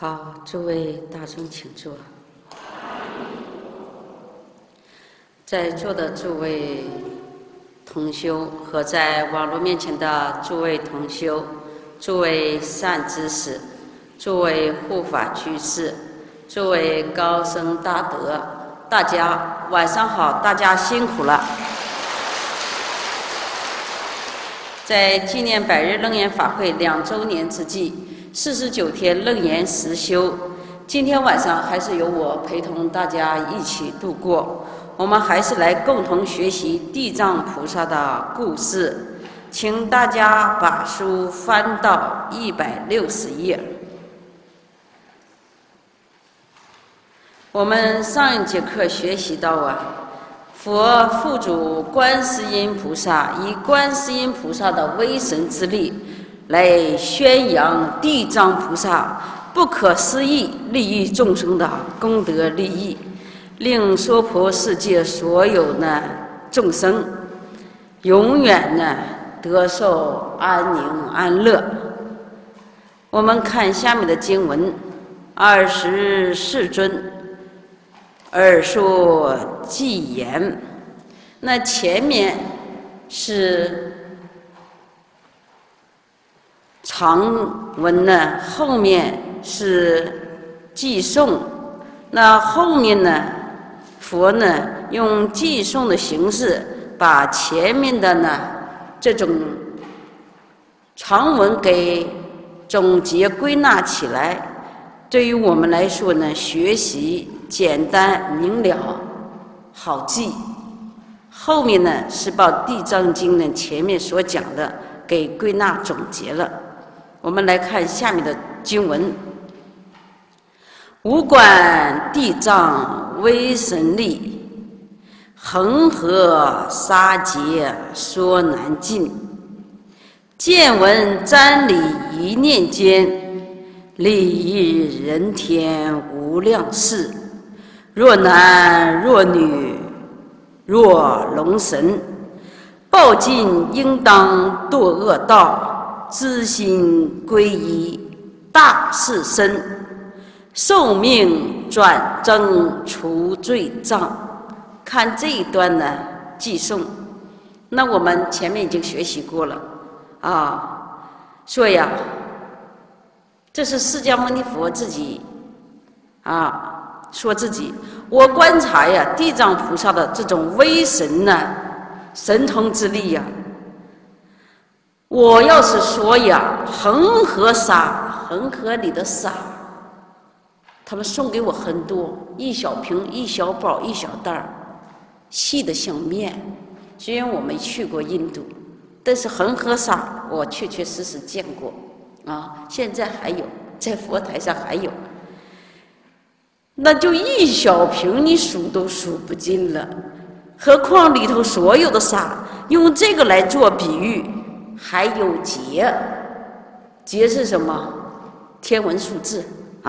好，诸位大众请坐。在座的诸位同修和在网络面前的诸位同修、诸位善知识、诸位护法居士、诸位高僧大德，大家晚上好，大家辛苦了。在纪念百日楞严法会2周年之际，49天楞严实修，今天晚上还是由我陪同大家一起度过。我们还是来共同学习地藏菩萨的故事，请大家把书翻到160页。我们上一节课学习到佛父祖观世音菩萨以观世音菩萨的威神之力来宣扬地藏菩萨不可思议利益众生的功德利益，令娑婆世界所有众生永远得受安宁安乐。我们看下面的经文：24尊耳说偈言。那前面是长文后面是偈颂。那后面佛用偈颂的形式把前面的这种长文给总结归纳起来，对于我们来说学习简单明了好记。后面是把地藏经前面所讲的给归纳总结了。我们来看下面的经文：无管地藏威神力，恒河沙劫说难尽。见闻瞻礼一念间，利益人天无量事。若男若女若龙神，报尽应当堕恶道，知心皈依大士身，寿命转增除罪障。看这一段偈颂，那我们前面已经学习过了说这是释迦牟尼佛自己说自己，我观察地藏菩萨的这种威神神通之力我要是说恒河沙，恒河里的沙，他们送给我很多，一小瓶一小包一小袋细的像面。虽然我没去过印度，但是恒河沙我确确实实见过现在还有，在佛台上还有，那就一小瓶你数都数不尽了，何况里头所有的沙，用这个来做比喻。还有劫，劫是什么？天文数字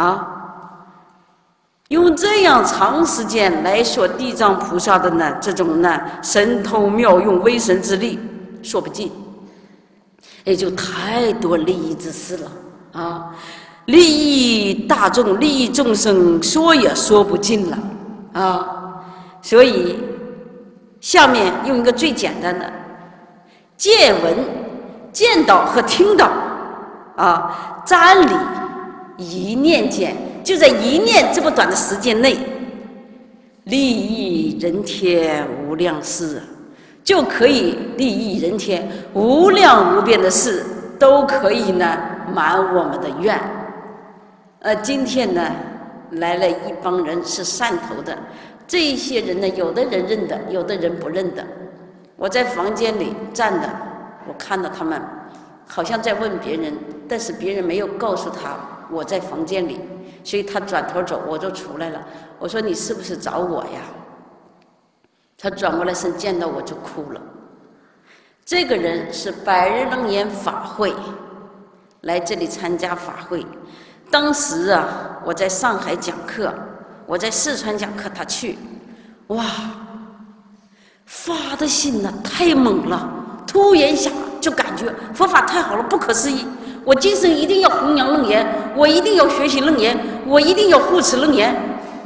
用这样长时间来说地藏菩萨的这种神通妙用威神之力，说不尽，也就太多利益之事了利益大众，利益众生，说也说不尽了所以下面用一个最简单的见闻，见到和听到瞻礼一念间，就在一念这么短的时间内，利益人天无量事，就可以利益人天无量无边的事，都可以满我们的愿。今天来了一帮人是汕头的，这一些人有的人认得，有的人不认得。我在房间里站着，我看到他们好像在问别人，但是别人没有告诉他我在房间里，所以他转头走，我就出来了。我说你是不是找我呀？他转过来身见到我就哭了。这个人是百日楞严法会来这里参加法会，当时我在上海讲课，我在四川讲课，他去，发的心太猛了，突然一下就感觉佛法太好了，不可思议。 我今生一定要弘扬楞严，我一定要学习楞严，我一定要护持楞严，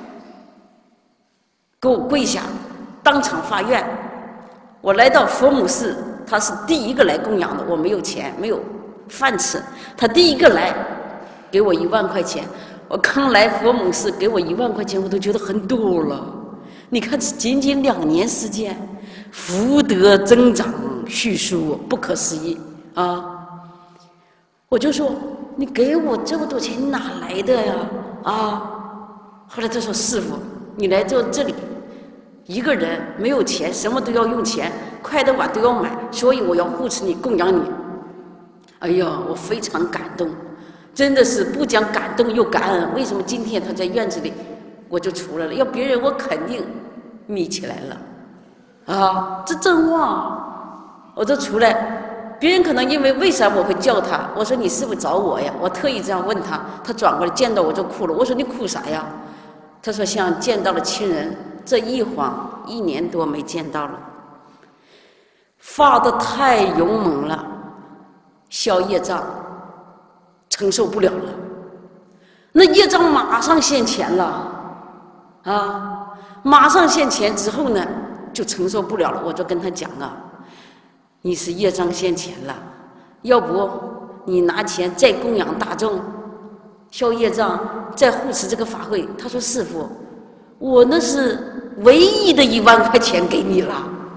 给我跪下，当场发愿。我来到佛母寺，他是第一个来供养的，我没有钱，没有饭吃，他第一个来，给我1万块钱。我刚来佛母寺，给我1万块钱，我都觉得很多了。你看，仅仅2年时间，福德增长叙述，不可思议啊！我就说，你给我这么多钱，你哪来的呀？啊！后来他说，师父，你来到这里，一个人没有钱，什么都要用钱，筷子碗都要买，所以我要护持你，供养你。哎呀，我非常感动，真的是不讲感动又感恩。为什么今天他在院子里，我就出来了？要别人我肯定眯起来了，啊，这真话，我就出来。别人可能因为为啥我会叫他？我说你是不是找我呀？我特意这样问他，他转过来见到我就哭了。我说你哭啥呀？他说像见到了亲人，这一晃1年多没见到了，发得太勇猛了，消业障承受不了了，那业障马上现前了啊！马上现前之后呢，就承受不了了。我就跟他讲啊，你是业障现前了，要不你拿钱再供养大众，消业障，再护持这个法会。他说师父，我那是唯一的1万块钱给你了，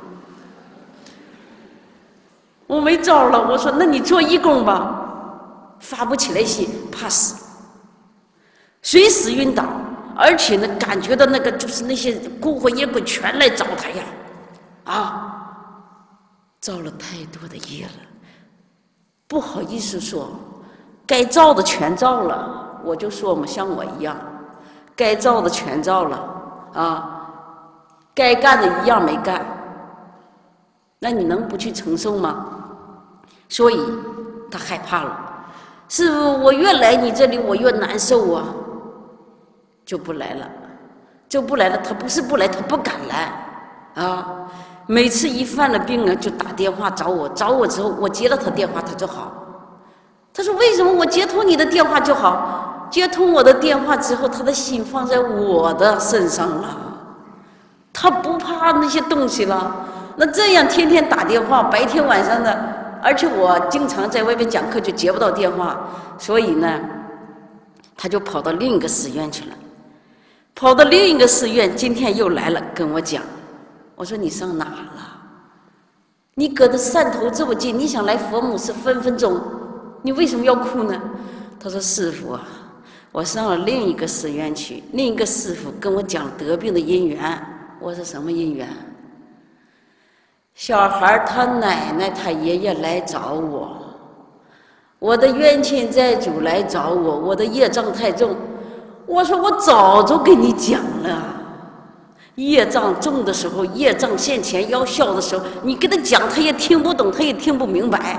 我没招了。我说那你做义工吧，发不起来心，怕死，随时晕倒，而且呢感觉到那个就是那些孤魂野鬼全来找他呀，啊，造了太多的业了，不好意思说，该造的全造了。我就说嘛，像我一样，该造的全造了啊，该干的一样没干，那你能不去承受吗？所以他害怕了。师父，我越来你这里我越难受啊，就不来了，就不来了。他不是不来，他不敢来啊。每次一犯了病啊，就打电话找我，找我之后，我接了他电话，他就好。他说为什么我接通你的电话就好？接通我的电话之后，他的心放在我的身上了，他不怕那些东西了。那这样天天打电话，白天晚上的，而且我经常在外面讲课就接不到电话，所以呢，他就跑到另一个寺院去了。跑到另一个寺院，今天又来了，跟我讲，我说你上哪了？你隔着汕头这么近，你想来佛母是分分钟，你为什么要哭呢？他说师父啊，我上了另一个寺院去，另一个师父跟我讲得病的因缘。我说什么因缘？小孩他奶奶他爷爷来找我，我的冤亲债主来找我，我的业障太重。我说我早就跟你讲了，业障重的时候，业障现前要消的时候，你跟他讲他也听不懂，他也听不明白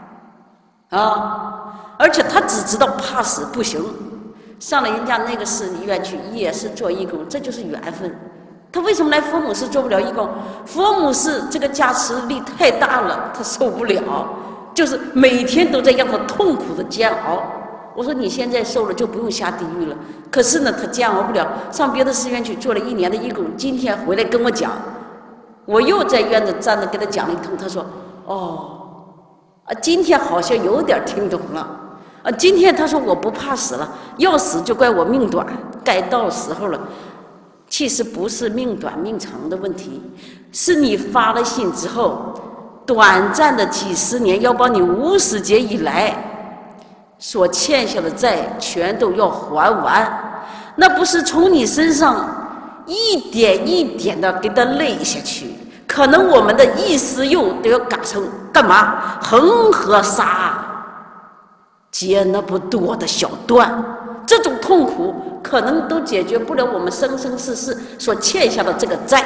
啊，而且他只知道怕死不行。上了人家那个寺院去也是做义工，这就是缘分。他为什么来佛母寺做不了义工？佛母寺这个加持力太大了，他受不了，就是每天都在让他痛苦的煎熬。我说你现在受了就不用下地狱了，可是呢他煎熬不了，上别的寺院去做了1年的义工，今天回来跟我讲，我又在院子站着跟他讲了一通，他说哦啊，今天好像有点听懂了啊，今天他说我不怕死了，要死就怪我命短，该到时候了。其实不是命短命长的问题，是你发了心之后，短暂的几十年要把你50劫以来所欠下的债全都要还完，那不是从你身上一点一点的给它累下去，可能我们的一丝肉都要嘎成干嘛？恒河沙结那不多的小段，这种痛苦可能都解决不了我们生生世世所欠下的这个债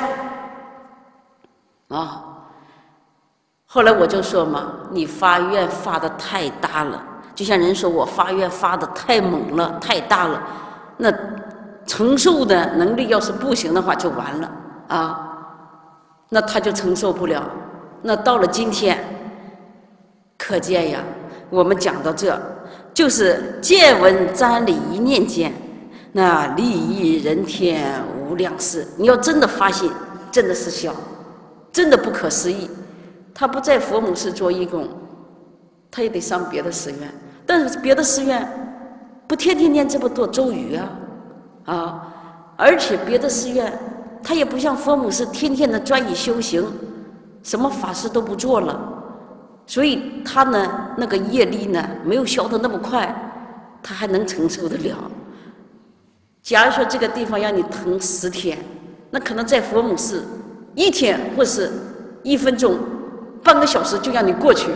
啊。后来我就说嘛，你发愿发得太大了，就像人说我发愿发得太猛了太大了，那承受的能力要是不行的话就完了啊，那他就承受不了。那到了今天，可见呀，我们讲到这， 就是见闻瞻礼一念间，那利益人天无量事。你要真的发现，真的是笑，真的不可思议。他不在佛母寺做义工，他也得上别的寺院，但是别的寺院不天天念这么多咒语而且别的寺院他也不像佛母寺天天的专一修行，什么法事都不做了，所以他呢那个业力呢没有消得那么快，他还能承受得了。假如说这个地方让你疼10天，那可能在佛母寺1天或是1分钟、半个小时就让你过去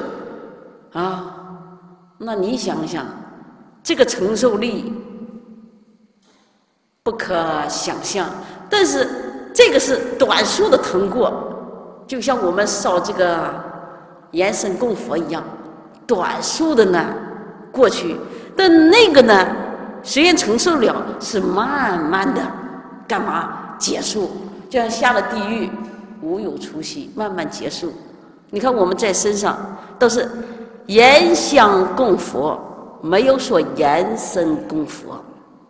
那你想想，这个承受力不可想象。但是这个是短速的疼过，就像我们烧这个延参供佛一样，短速的呢过去。但那个呢，虽然承受了，是慢慢的干嘛结束？就像下了地狱，无有出息，慢慢结束。你看我们在身上都是延香供佛，没有说延参供佛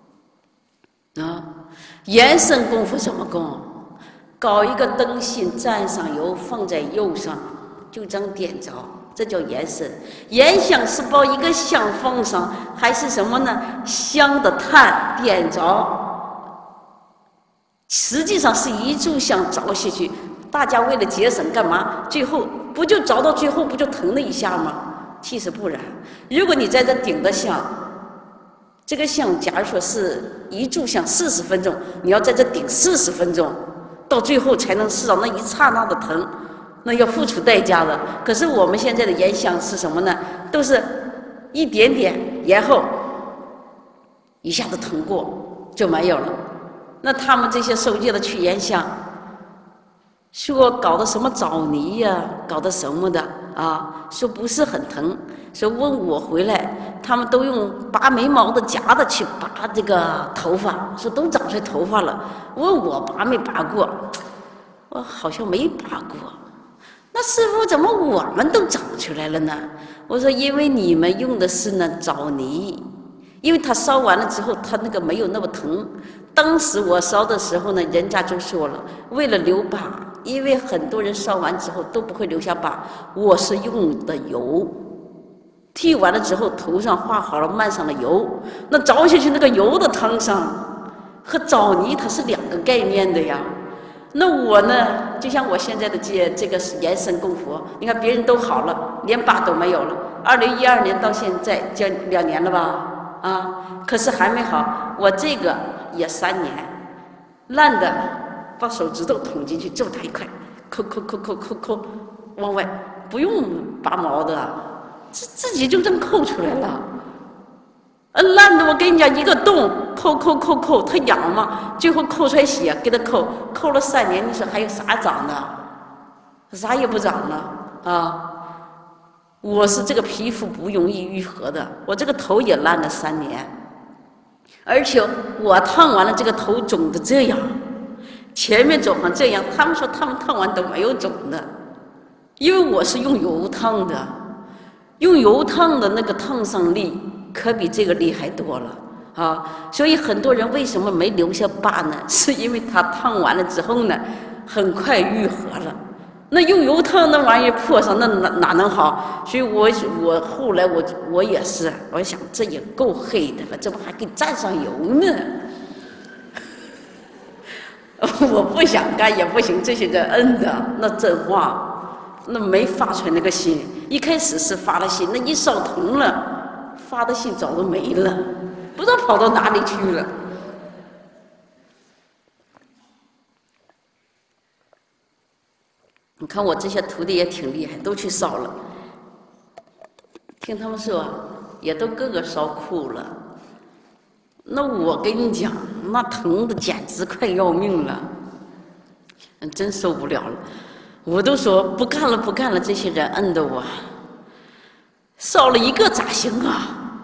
延参供佛怎么供？搞一个灯芯，蘸上油，放在釉上，就这样点着，这叫延参。延香是把一个香放上，还是什么呢？香的炭点着，实际上是一炷香着下去。大家为了节省干嘛？最后不就着到最后不就疼了一下吗？其实不然，如果你在这顶着香，这个香假如说是一炷香40分钟，你要在这顶40分钟，到最后才能试到那一刹那的疼，那要付出代价的。可是我们现在的延香是什么呢？都是一点点，然后一下子疼过就没有了。那他们这些受戒的去延香，说搞的什么枣泥呀，搞的什么的说不是很疼，说问我回来，他们都用拔眉毛的夹子去拔这个头发，说都长出来头发了，问我拔没拔过，我好像没拔过。那师父怎么我们都长出来了呢？我说因为你们用的是呢枣泥，因为它烧完了之后它那个没有那么疼。当时我烧的时候呢，人家就说了，为了留疤，因为很多人烧完之后都不会留下疤，我是用的油，剃完了之后头上画好了，漫上了油，那着下去那个油的烫伤和枣泥它是2个概念的呀。那我呢，就像我现在的这个延参供佛，你看别人都好了，连疤都没有了，2012年到现在将2年了吧可是还没好，我这个也3年，烂的把手指头捅进去这么大一块，抠往外，不用拔毛的，自己就这么抠出来了。烂的我跟你讲，一个洞抠，它痒嘛，最后抠出来血，给它抠了3年，你说还有啥长的？啥也不长了我是这个皮肤不容易愈合的，我这个头也烂了3年，而且我烫完了这个头肿的这样，前面肿成这样，他们说他们烫完都没有肿的，因为我是用油烫的，用油烫的那个烫伤力可比这个厉害多了所以很多人为什么没留下疤呢？是因为他烫完了之后呢，很快愈合了。那用油烫那玩意破上，那哪能好？所以我后来我也是，我想这也够黑的了，怎么还给蘸上油呢？我不想干也不行，这些人摁的那真话，那没发出来那个心。一开始是发了心，那一烧疼了，发的心早都没了，不知道跑到哪里去了。你看我这些徒弟也挺厉害，都去烧了。听他们说，也都个个烧哭了。那我跟你讲，那疼的简直快要命了，真受不了了。我都说不干了，不干了，这些人摁得我，烧了一个咋行啊？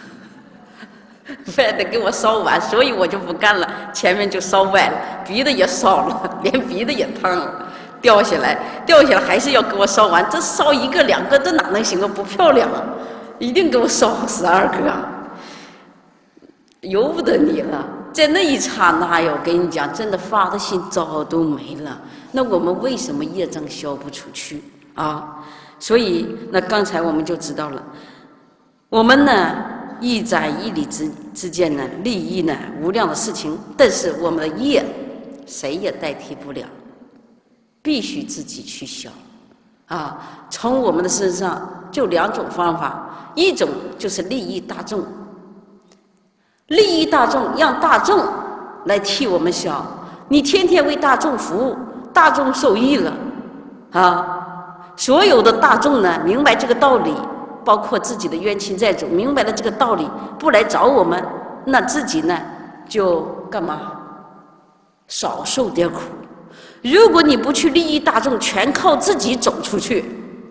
非得给我烧完，所以我就不干了。前面就烧歪了，鼻子也烧了，连鼻子也烫了。掉下来还是要给我烧完，这烧1个2个，这哪能行啊？不漂亮啊！ 一定给我烧12个，由不得你了。在那一刹那呀，我跟你讲，真的发的心早都没了。那我们为什么业障消不出去啊？所以那刚才我们就知道了，我们呢一瞻一理之间呢，利益呢无量的事情，但是我们的业谁也代替不了，必须自己去消啊。从我们的身上就2种方法，一种就是利益大众。利益大众，让大众来替我们消。你天天为大众服务，大众受益了啊！所有的大众呢，明白这个道理，包括自己的冤亲债主，明白了这个道理，不来找我们，那自己呢就干嘛？少受点苦。如果你不去利益大众，全靠自己走出去，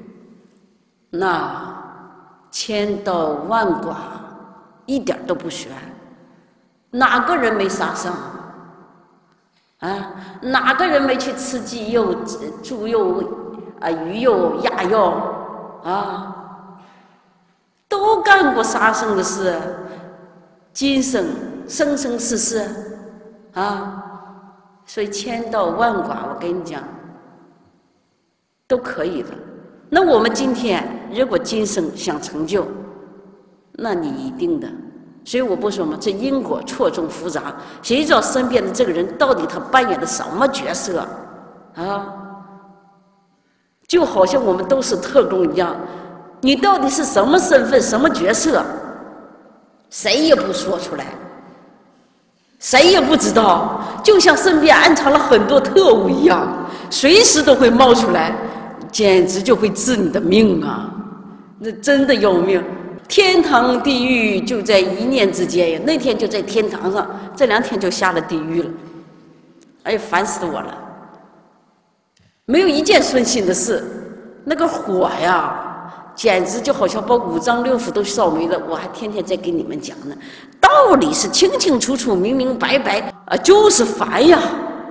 那千刀万剐，一点都不悬。哪个人没杀生啊？哪个人没去吃鸡肉、猪肉啊、鱼肉、鸭肉啊？都干过杀生的事，今生生生世世啊！所以千刀万剐，我跟你讲，都可以的。那我们今天如果今生想成就，那你一定的。所以我不说嘛，这因果错综复杂，谁知道身边的这个人到底他扮演的什么角色啊？就好像我们都是特工一样，你到底是什么身份、什么角色，谁也不说出来，谁也不知道，就像身边安藏了很多特务一样，随时都会冒出来，简直就会治你的命啊！那真的要命。天堂地狱就在一念之间呀！那天就在天堂上，这2天就下了地狱了。哎呀，烦死我了！没有一件顺心的事，那个火呀，简直就好像把5脏6腑都烧没了。我还天天在给你们讲呢，道理是清清楚楚、明明白白啊，就是烦呀！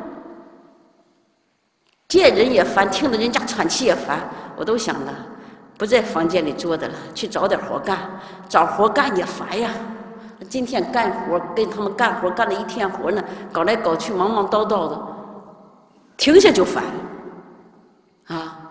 见人也烦，听着人家喘气也烦，我都想了。不在房间里坐着了，去找点活干，找活干也烦呀。今天干活跟他们干活干了1天活呢，搞来搞去忙忙叨叨的，停下就烦啊。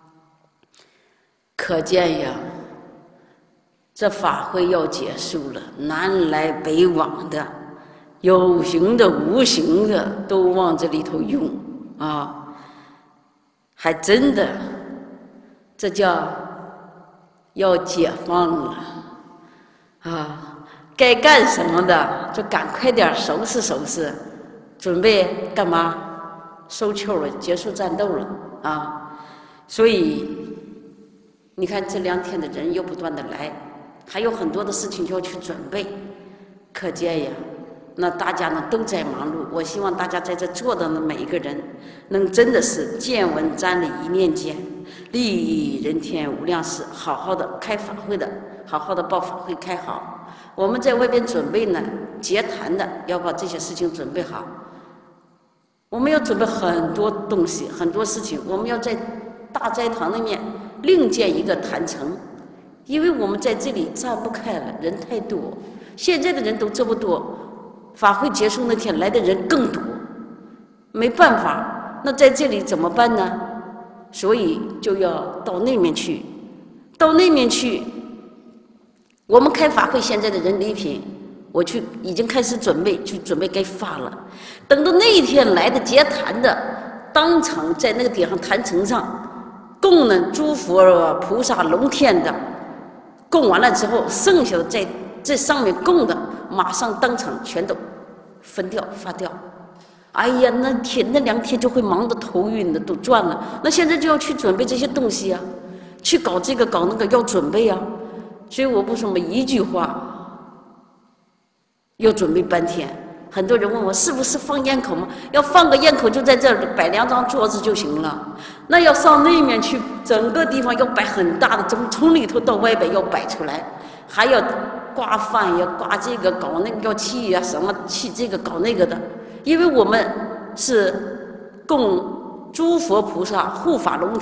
可见呀，这法会要结束了，南来北往的，有形的无形的都往这里头用啊，还真的，这叫要解放了啊！该干什么的就赶快点收拾收拾，准备干嘛？收秋了，结束战斗了啊！所以你看这2天的人又不断的来，还有很多的事情要去准备，可见呀，那大家呢都在忙碌。我希望大家在这坐的每一个人，能真的是见闻瞻礼一念间，利益人天无量事，好好的开法会的，好好的报法会开好。我们在外边准备呢，结坛的要把这些事情准备好。我们要准备很多东西，很多事情，我们要在大斋堂里面另建一个坛城，因为我们在这里站不开了，人太多。现在的人都这么多，法会结束那天来的人更多，没办法，那在这里怎么办呢？所以就要到那面去，到那面去。我们开法会现在的人礼品，我去已经开始准备，去准备该发了。等到那一天来的结坛的，当场在那个地方坛城上供呢诸佛菩萨龙天的，供完了之后，剩下的在这上面供的，马上当场全都分掉发掉。哎呀，那2天就会忙得头晕的都转了。那现在就要去准备这些东西啊，去搞这个搞那个，要准备啊。所以我不说嘛，一句话要准备半天。很多人问我是不是放烟口吗？要放个烟口就在这儿摆2张桌子就行了。那要上那面去，整个地方要摆很大的，从里头到外边要摆出来，还要挂饭呀，挂这个搞那个要砌呀，什么砌这个搞那个的。因为我们是供诸佛菩萨护法龙天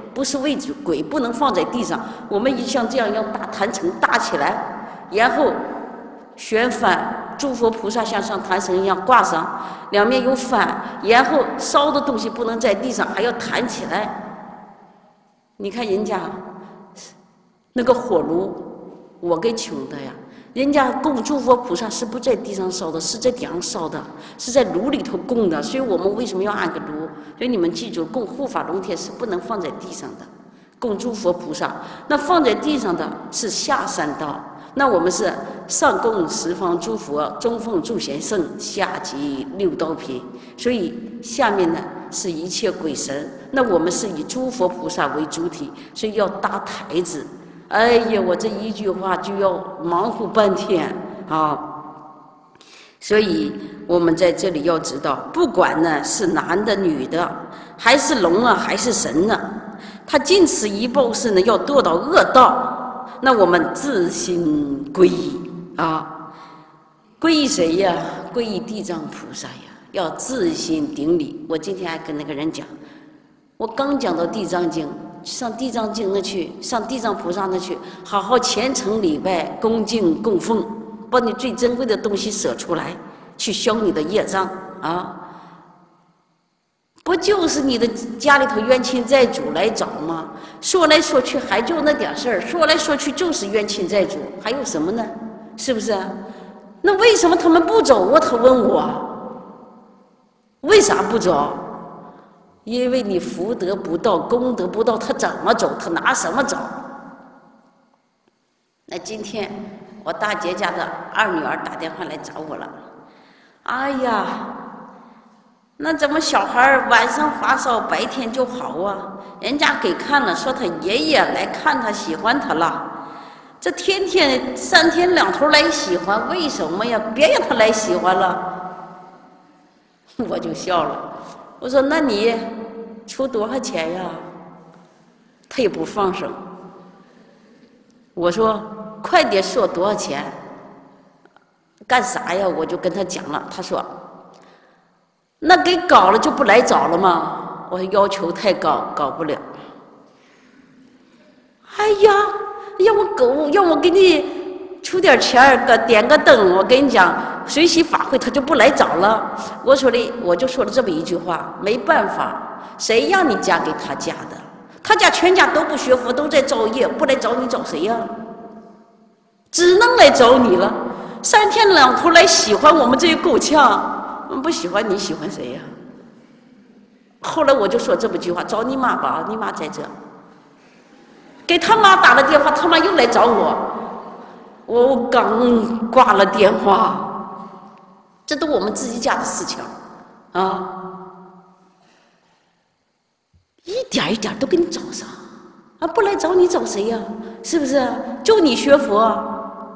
不是为主，鬼不能放在地上。我们像这样要搭坛城搭起来，然后旋翻，诸佛菩萨像上坛城一样挂上，两面有翻，然后烧的东西不能在地上，还要弹起来。你看人家那个火炉，我给请的呀。人家供诸佛菩萨是不在地上烧的，是在地上烧的，是在炉里头供的。所以我们为什么要按个炉？所以你们记住，供护法龙天是不能放在地上的，供诸佛菩萨。那放在地上的是下三道。那我们是上供十方诸佛，中奉诸贤圣，下济六道品。所以下面呢是一切鬼神。那我们是以诸佛菩萨为主体，所以要搭台子。哎呀，我这一句话就要忙活半天啊！所以我们在这里要知道，不管呢是男的、女的，还是龙啊，还是神呢，他尽此一报是呢要堕到恶道，那我们自心皈依啊！皈依谁呀？皈依地藏菩萨呀！要自心顶礼。我今天还跟那个人讲，我刚讲到地藏经。上地藏经那去，上地藏菩萨那去，好好虔诚礼拜、恭敬供奉，把你最珍贵的东西舍出来，去消你的业障啊！不就是你的家里头冤亲债主来找吗？说来说去还就那点事儿，说来说去就是冤亲债主，还有什么呢？是不是？那为什么他们不走啊？他问我，为啥不走？因为你福德不到，功德不到，他怎么走？他拿什么走？那今天我大姐家的二女儿打电话来找我了。哎呀，那怎么小孩晚上发烧，白天就好啊？人家给看了，说他爷爷来看他，喜欢他了。这天天3天2头来喜欢，为什么呀？别让他来喜欢了。我就笑了，我说那你出多少钱呀？他也不放声。我说快点说多少钱？干啥呀？我就跟他讲了。他说那给搞了就不来找了吗？我说要求太高，搞不了。哎呀，要我给你出点钱点个灯，我跟你讲随喜法会他就不来找了。我就说了这么一句话，没办法，谁让你嫁给他家的？他家全家都不学佛，都在造业，不来找你找谁呀？只能来找你了。3天2头来喜欢我们这些够呛，我们不喜欢你喜欢谁呀？后来我就说这么句话，找你妈吧，你妈在这。给他妈打了电话，他妈又来找我，我刚挂了电话，这都我们自己家的事情啊，一点一点都给你找上啊！不来找你找谁呀？是不是？就你学佛。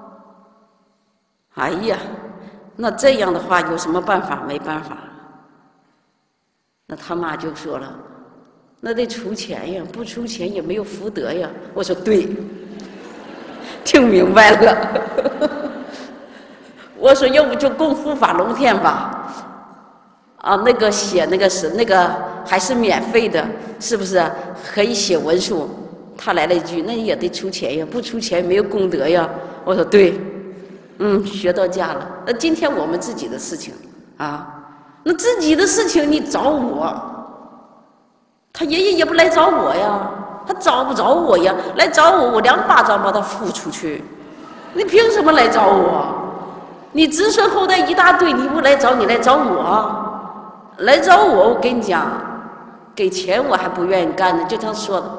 哎呀，那这样的话有什么办法？没办法。那他妈就说了，那得出钱呀，不出钱也没有福德呀。我说对，听明白了。我说要不就供护法龙天吧，啊，那个写那个是那个还是免费的，是不是？可以写文书。他来了一句，那也得出钱呀，不出钱没有功德呀。我说对，学到家了。那今天我们自己的事情啊，那自己的事情你找我，他爷爷也不来找我呀，他找不着我呀，来找我，我2巴掌把他呼出去。你凭什么来找我？你子孙后代一大堆，你不来找你来找我？来找我，我跟你讲，给钱我还不愿意干呢。就他说的，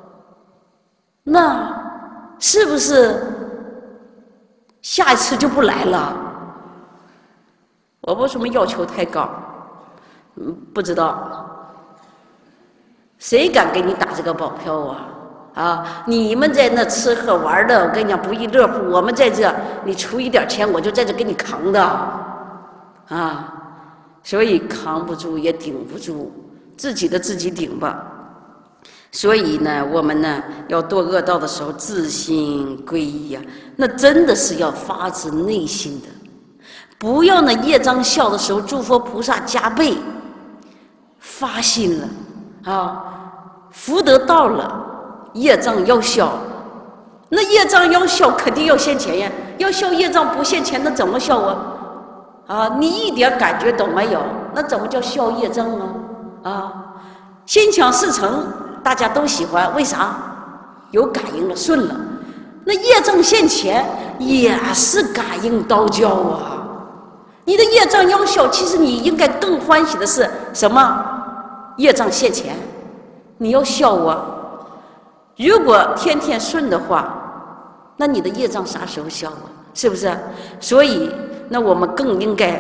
那是不是下一次就不来了？我为什么要求太高？不知道。谁敢给你打这个保票啊？啊！你们在那吃喝玩的，我跟你讲不亦乐乎。我们在这，你出一点钱，我就在这给你扛的，啊！所以扛不住也顶不住，自己的自己顶吧。所以呢，我们呢要堕恶道的时候，自心皈依呀，那真的是要发自内心的，不要呢业障消的时候，诸佛菩萨加倍发心了啊。 福德到了，业障要消。那业障要消，肯定要现钱呀。要消业障不现钱，那怎么消啊？啊，你一点感觉都没有，那怎么叫消业障啊？啊，心想事成，大家都喜欢，为啥？有感应了，顺了。那业障现钱也是感应道教啊。你的业障要消，其实你应该更欢喜的是什么？业障现钱，你要消啊。如果天天顺的话，那你的业障啥时候消啊？是不是？所以，那我们更应该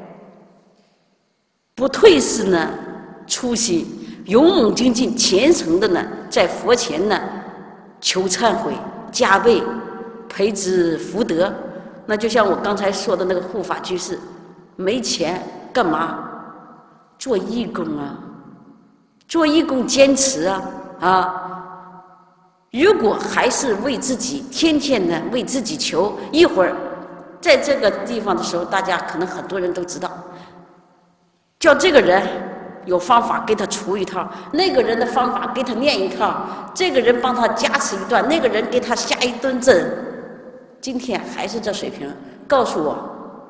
不退失呢，初心，勇猛精进，虔诚的呢，在佛前呢求忏悔，加倍培植福德。那就像我刚才说的那个护法居士，没钱干嘛？做义工啊，做义工坚持啊啊！如果还是为自己天天的为自己求，一会儿在这个地方的时候，大家可能很多人都知道，叫这个人有方法给他出一套，那个人的方法给他念一套，这个人帮他加持一段，那个人给他下一顿针。今天还是这水平，告诉我，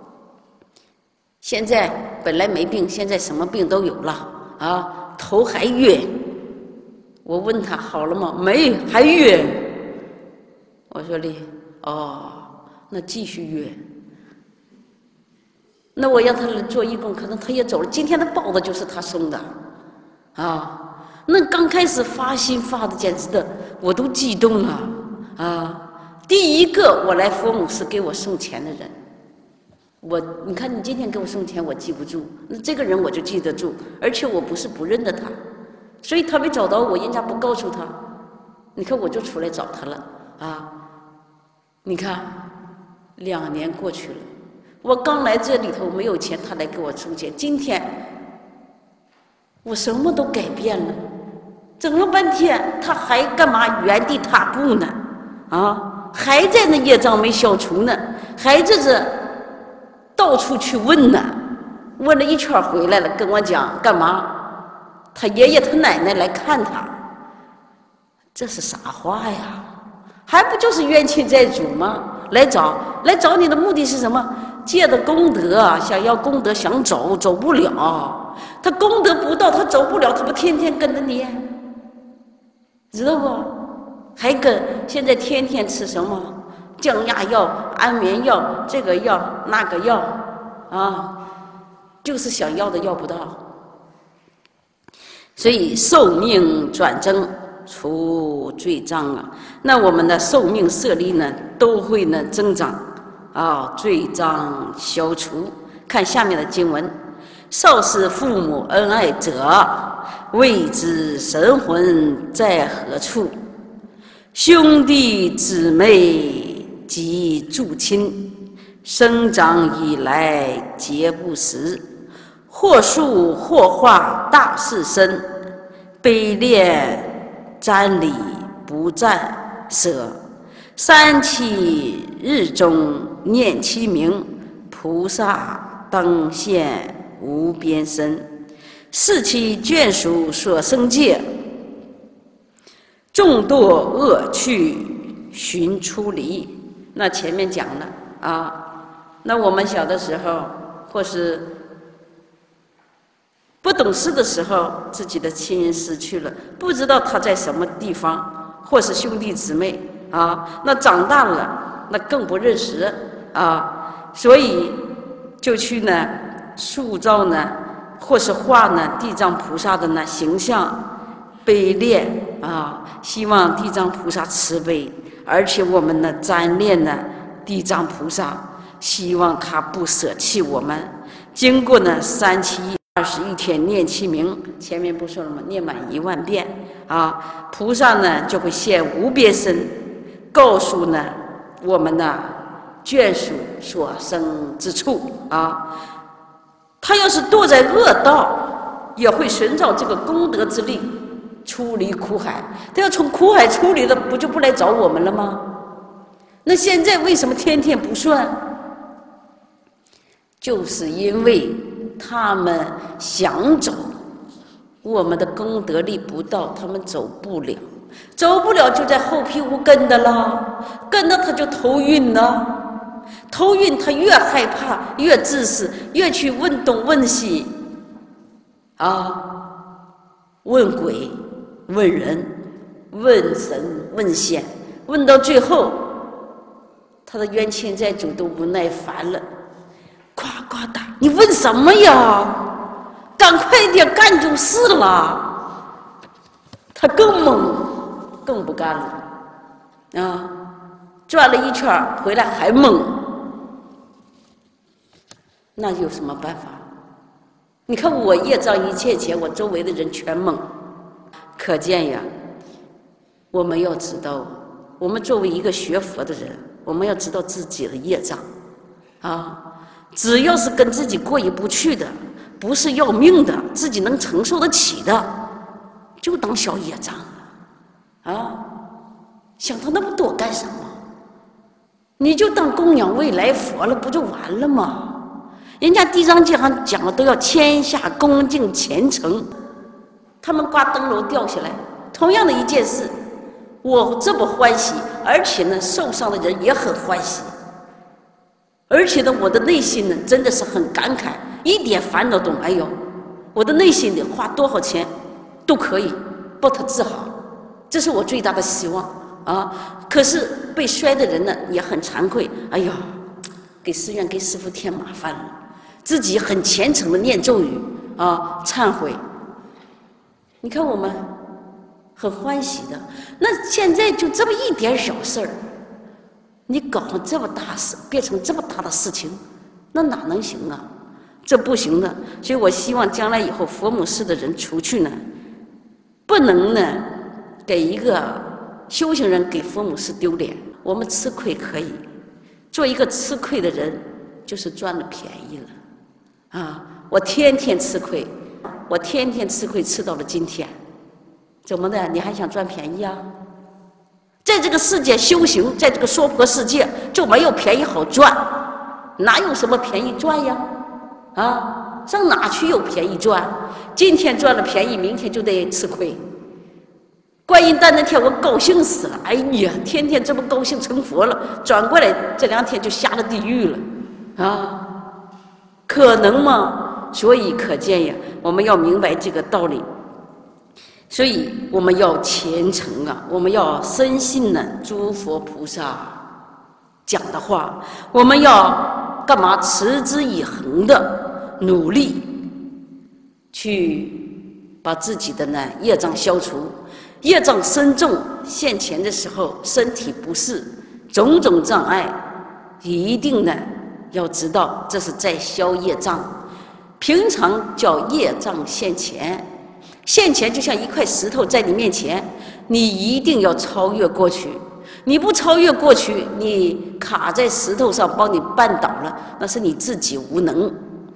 现在本来没病，现在什么病都有了啊，头还晕。我问他好了吗？没，还晕。我说哩，哦，那继续晕。那我让他来做义工，可能他也走了。今天的包子就是他送的，啊，那刚开始发心发的，简直的我都激动了啊！第一个我来佛母是给我送钱的人，你看你今天给我送钱，我记不住，那这个人我就记得住，而且我不是不认得他。所以他没找到我，人家不告诉他，你看我就出来找他了啊！你看，2年过去了，我刚来这里头没有钱，他来给我送钱。今天我什么都改变了，整了半天他还干嘛原地踏步呢？啊，还在那业障没消除呢，还在这到处去问呢，问了一圈回来了，跟我讲干嘛？他爷爷他奶奶来看他，这是啥话呀？还不就是冤亲债主吗？来找你的目的是什么？借的功德，想要功德，想走不了。他功德不到，他走不了，他不天天跟着你，知道不？还跟现在天天吃什么降压药、安眠药，这个药那个药啊，就是想要的要不到。所以寿命转增除罪障啊，那我们的寿命色力呢都会呢增长啊，罪障消除。看下面的经文：少时父母恩爱者，未知神魂在何处；兄弟姊妹及诸亲，生长以来皆不识。或述或化大事身，悲恋瞻礼不暂舍。3七日中念其名，菩萨当现无边身。4其眷属所生界，众堕恶趣寻出离。那前面讲了啊，那我们小的时候或是不懂事的时候，自己的亲人失去了，不知道他在什么地方，或是兄弟姊妹啊。那长大了，那更不认识啊，所以就去呢塑造呢，或是画呢地藏菩萨的呢形象，悲恋啊，希望地藏菩萨慈悲，而且我们呢瞻恋呢地藏菩萨，希望他不舍弃我们。经过呢3七21天念其名，前面不说了吗？念满1万遍啊，菩萨呢就会现无边身，告诉呢我们的眷属所生之处啊。他要是堕在恶道，也会寻找这个功德之力，出离苦海。他要从苦海出离了，不就不来找我们了吗？那现在为什么天天不顺？就是因为他们想走， 我们的功德力不到，他们走不了，走不了就在后屁股跟的了，跟着他就头晕了，头晕他越害怕，越自私，越去问东问西，问鬼，问人，问神，问仙，问到最后，他的冤亲债主都不耐烦了，呱呱打，你问什么呀？赶快点干就是了。他更懵，更不干了转了一圈回来还懵，那有什么办法？你看我业障一切钱，我周围的人全懵。可见呀，我们要知道，我们作为一个学佛的人，我们要知道自己的业障只要是跟自己过意不去的，不是要命的，自己能承受得起的，就当小业障想他那么多干什么？你就当供养未来佛了，不就完了吗？人家地藏经上讲的都要谦下恭敬虔诚，他们挂灯笼掉下来，同样的一件事，我这么欢喜，而且呢，受伤的人也很欢喜，而且呢，我的内心呢，真的是很感慨，一点烦恼都没有。我的内心里花多少钱都可以把它治好，这是我最大的希望可是被摔的人呢，也很惭愧，哎呀，给寺院给师父添麻烦了，自己很虔诚的念咒语忏悔。你看我们很欢喜的，那现在就这么一点小事儿，你搞成这么大事，变成这么大的事情，那哪能行啊？这不行的。所以我希望将来以后佛母寺的人出去呢，不能呢给一个修行人给佛母寺丢脸。我们吃亏可以，做一个吃亏的人就是赚了便宜了我天天吃亏，我天天吃亏吃到了今天，怎么的？你还想赚便宜啊？在这个世界修行，在这个娑婆世界就没有便宜好赚，哪有什么便宜赚呀？上哪去有便宜赚？今天赚了便宜，明天就得吃亏。观音诞那天我高兴死了，哎呀，天天这么高兴成佛了，转过来这2天就下了地狱了可能吗？所以可见呀，我们要明白这个道理。所以我们要虔诚我们要深信诸佛菩萨讲的话，我们要干嘛？持之以恒的努力去把自己的业障消除。业障深重现前的时候，身体不适，种种障碍，一定要知道这是在消业障。平常叫业障现前，现前就像一块石头在你面前，你一定要超越过去。你不超越过去，你卡在石头上，帮你绊倒了，那是你自己无能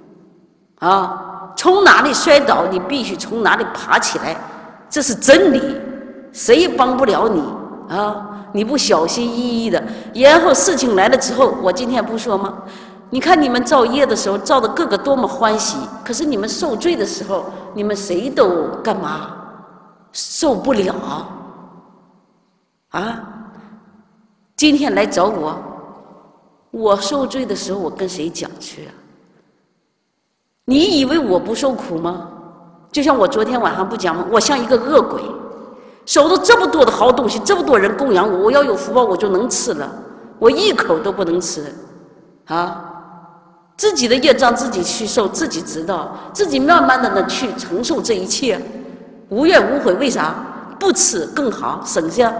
从哪里摔倒，你必须从哪里爬起来，这是真理，谁也帮不了你你不小心翼翼的，然后事情来了之后，我今天不说吗？你看你们造业的时候，造的个个多么欢喜，可是你们受罪的时候，你们谁都干嘛？受不了今天来找我受罪的时候，我跟谁讲去你以为我不受苦吗？就像我昨天晚上不讲吗？我像一个恶鬼，收了这么多的好东西，这么多人供养我，我要有福报我就能吃了，我一口都不能吃自己的业障自己去受，自己知道，自己慢慢的去承受这一切，无怨无悔。为啥？不吃更好，省下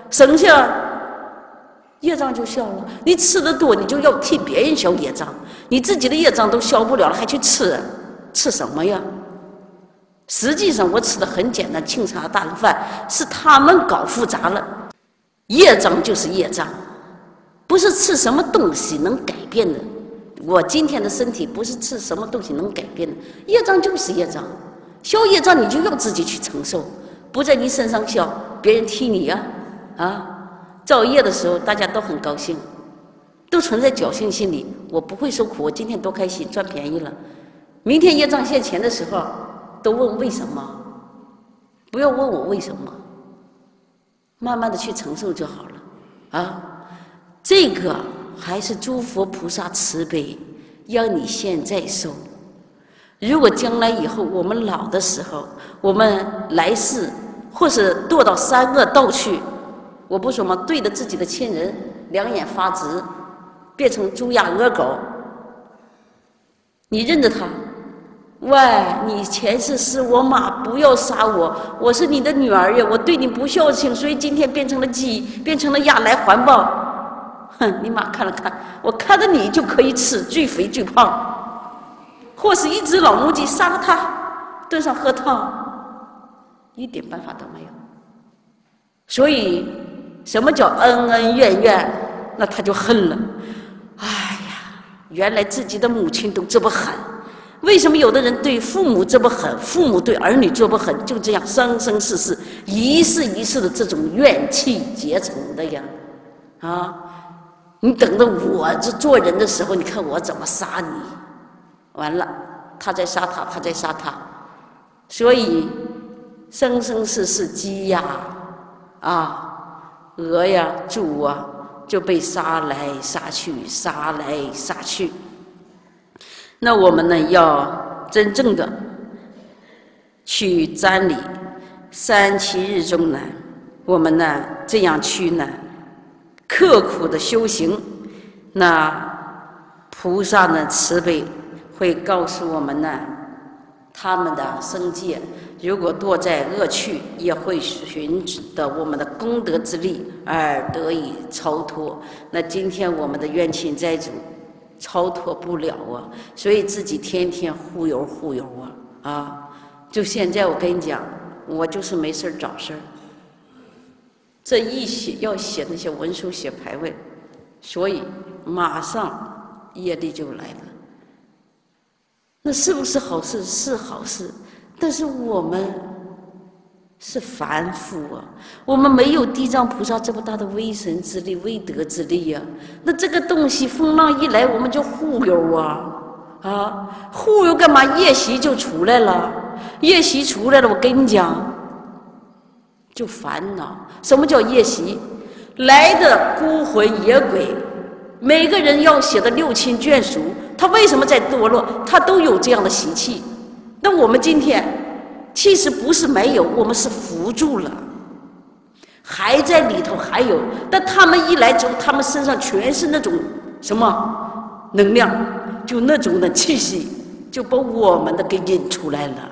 业障就消了。你吃的多，你就要替别人消业障，你自己的业障都消不了了，还去吃什么呀？实际上我吃的很简单，清茶淡饭，是他们搞复杂了。业障就是业障，不是吃什么东西能改变的。我今天的身体不是吃什么东西能改变的，业障就是业障，消业障你就要自己去承受，不在你身上消，别人替你造业的时候大家都很高兴，都存在侥幸心理，我不会受苦，我今天多开心，赚便宜了。明天业障现前的时候，都问为什么不要问我为什么，慢慢的去承受就好了啊。这个还是诸佛菩萨慈悲，让你现在受。如果将来以后我们老的时候，我们来世或是堕到三恶道去，我不说吗？对着自己的亲人两眼发直，变成猪鸭鹅狗，你认得他？喂，你前世是我妈，不要杀我，我是你的女儿呀，我对你不孝敬，所以今天变成了鸡，变成了鸭来还报。哼，你妈看了看，我看着你就可以吃，最肥最胖。或是一只老母鸡杀了它，炖上喝汤，一点办法都没有。所以，什么叫恩恩怨怨？那他就恨了。哎呀，原来自己的母亲都这么狠，为什么有的人对父母这么狠，父母对儿女这么狠？就这样生生世世、一世一世的这种怨气结成的呀！啊，你等着我这做人的时候，你看我怎么杀你？完了，他在杀他，他在杀他，所以生生世世鸡呀、鹅呀、猪啊，就被杀来杀去，杀来杀去。那我们呢，要真正的去瞻礼37日中呢，我们呢这样去呢，刻苦的修行，那菩萨呢慈悲。会告诉我们呢，他们的生界如果堕在恶趣，也会循着我们的功德之力而得以超脱。那今天我们的冤亲债主超脱不了啊，所以自己天天忽悠忽悠啊！就现在我跟你讲，我就是没事找事儿，这一写要写那些文书写牌位，所以马上业力就来了。那是不是好事？是好事，但是我们是凡夫啊，我们没有地藏菩萨这么大的威神之力、威德之力呀、那这个东西风浪一来，我们就忽悠忽悠干嘛？业习就出来了，业习出来了，我跟你讲，就烦恼。什么叫业习？来的孤魂野鬼，每个人要写的六亲眷属。他为什么在堕落？他都有这样的习气。那我们今天其实不是没有，我们是扶住了，还在里头还有。但他们一来之后，他们身上全是那种什么能量，就那种的气息，就把我们的给引出来了。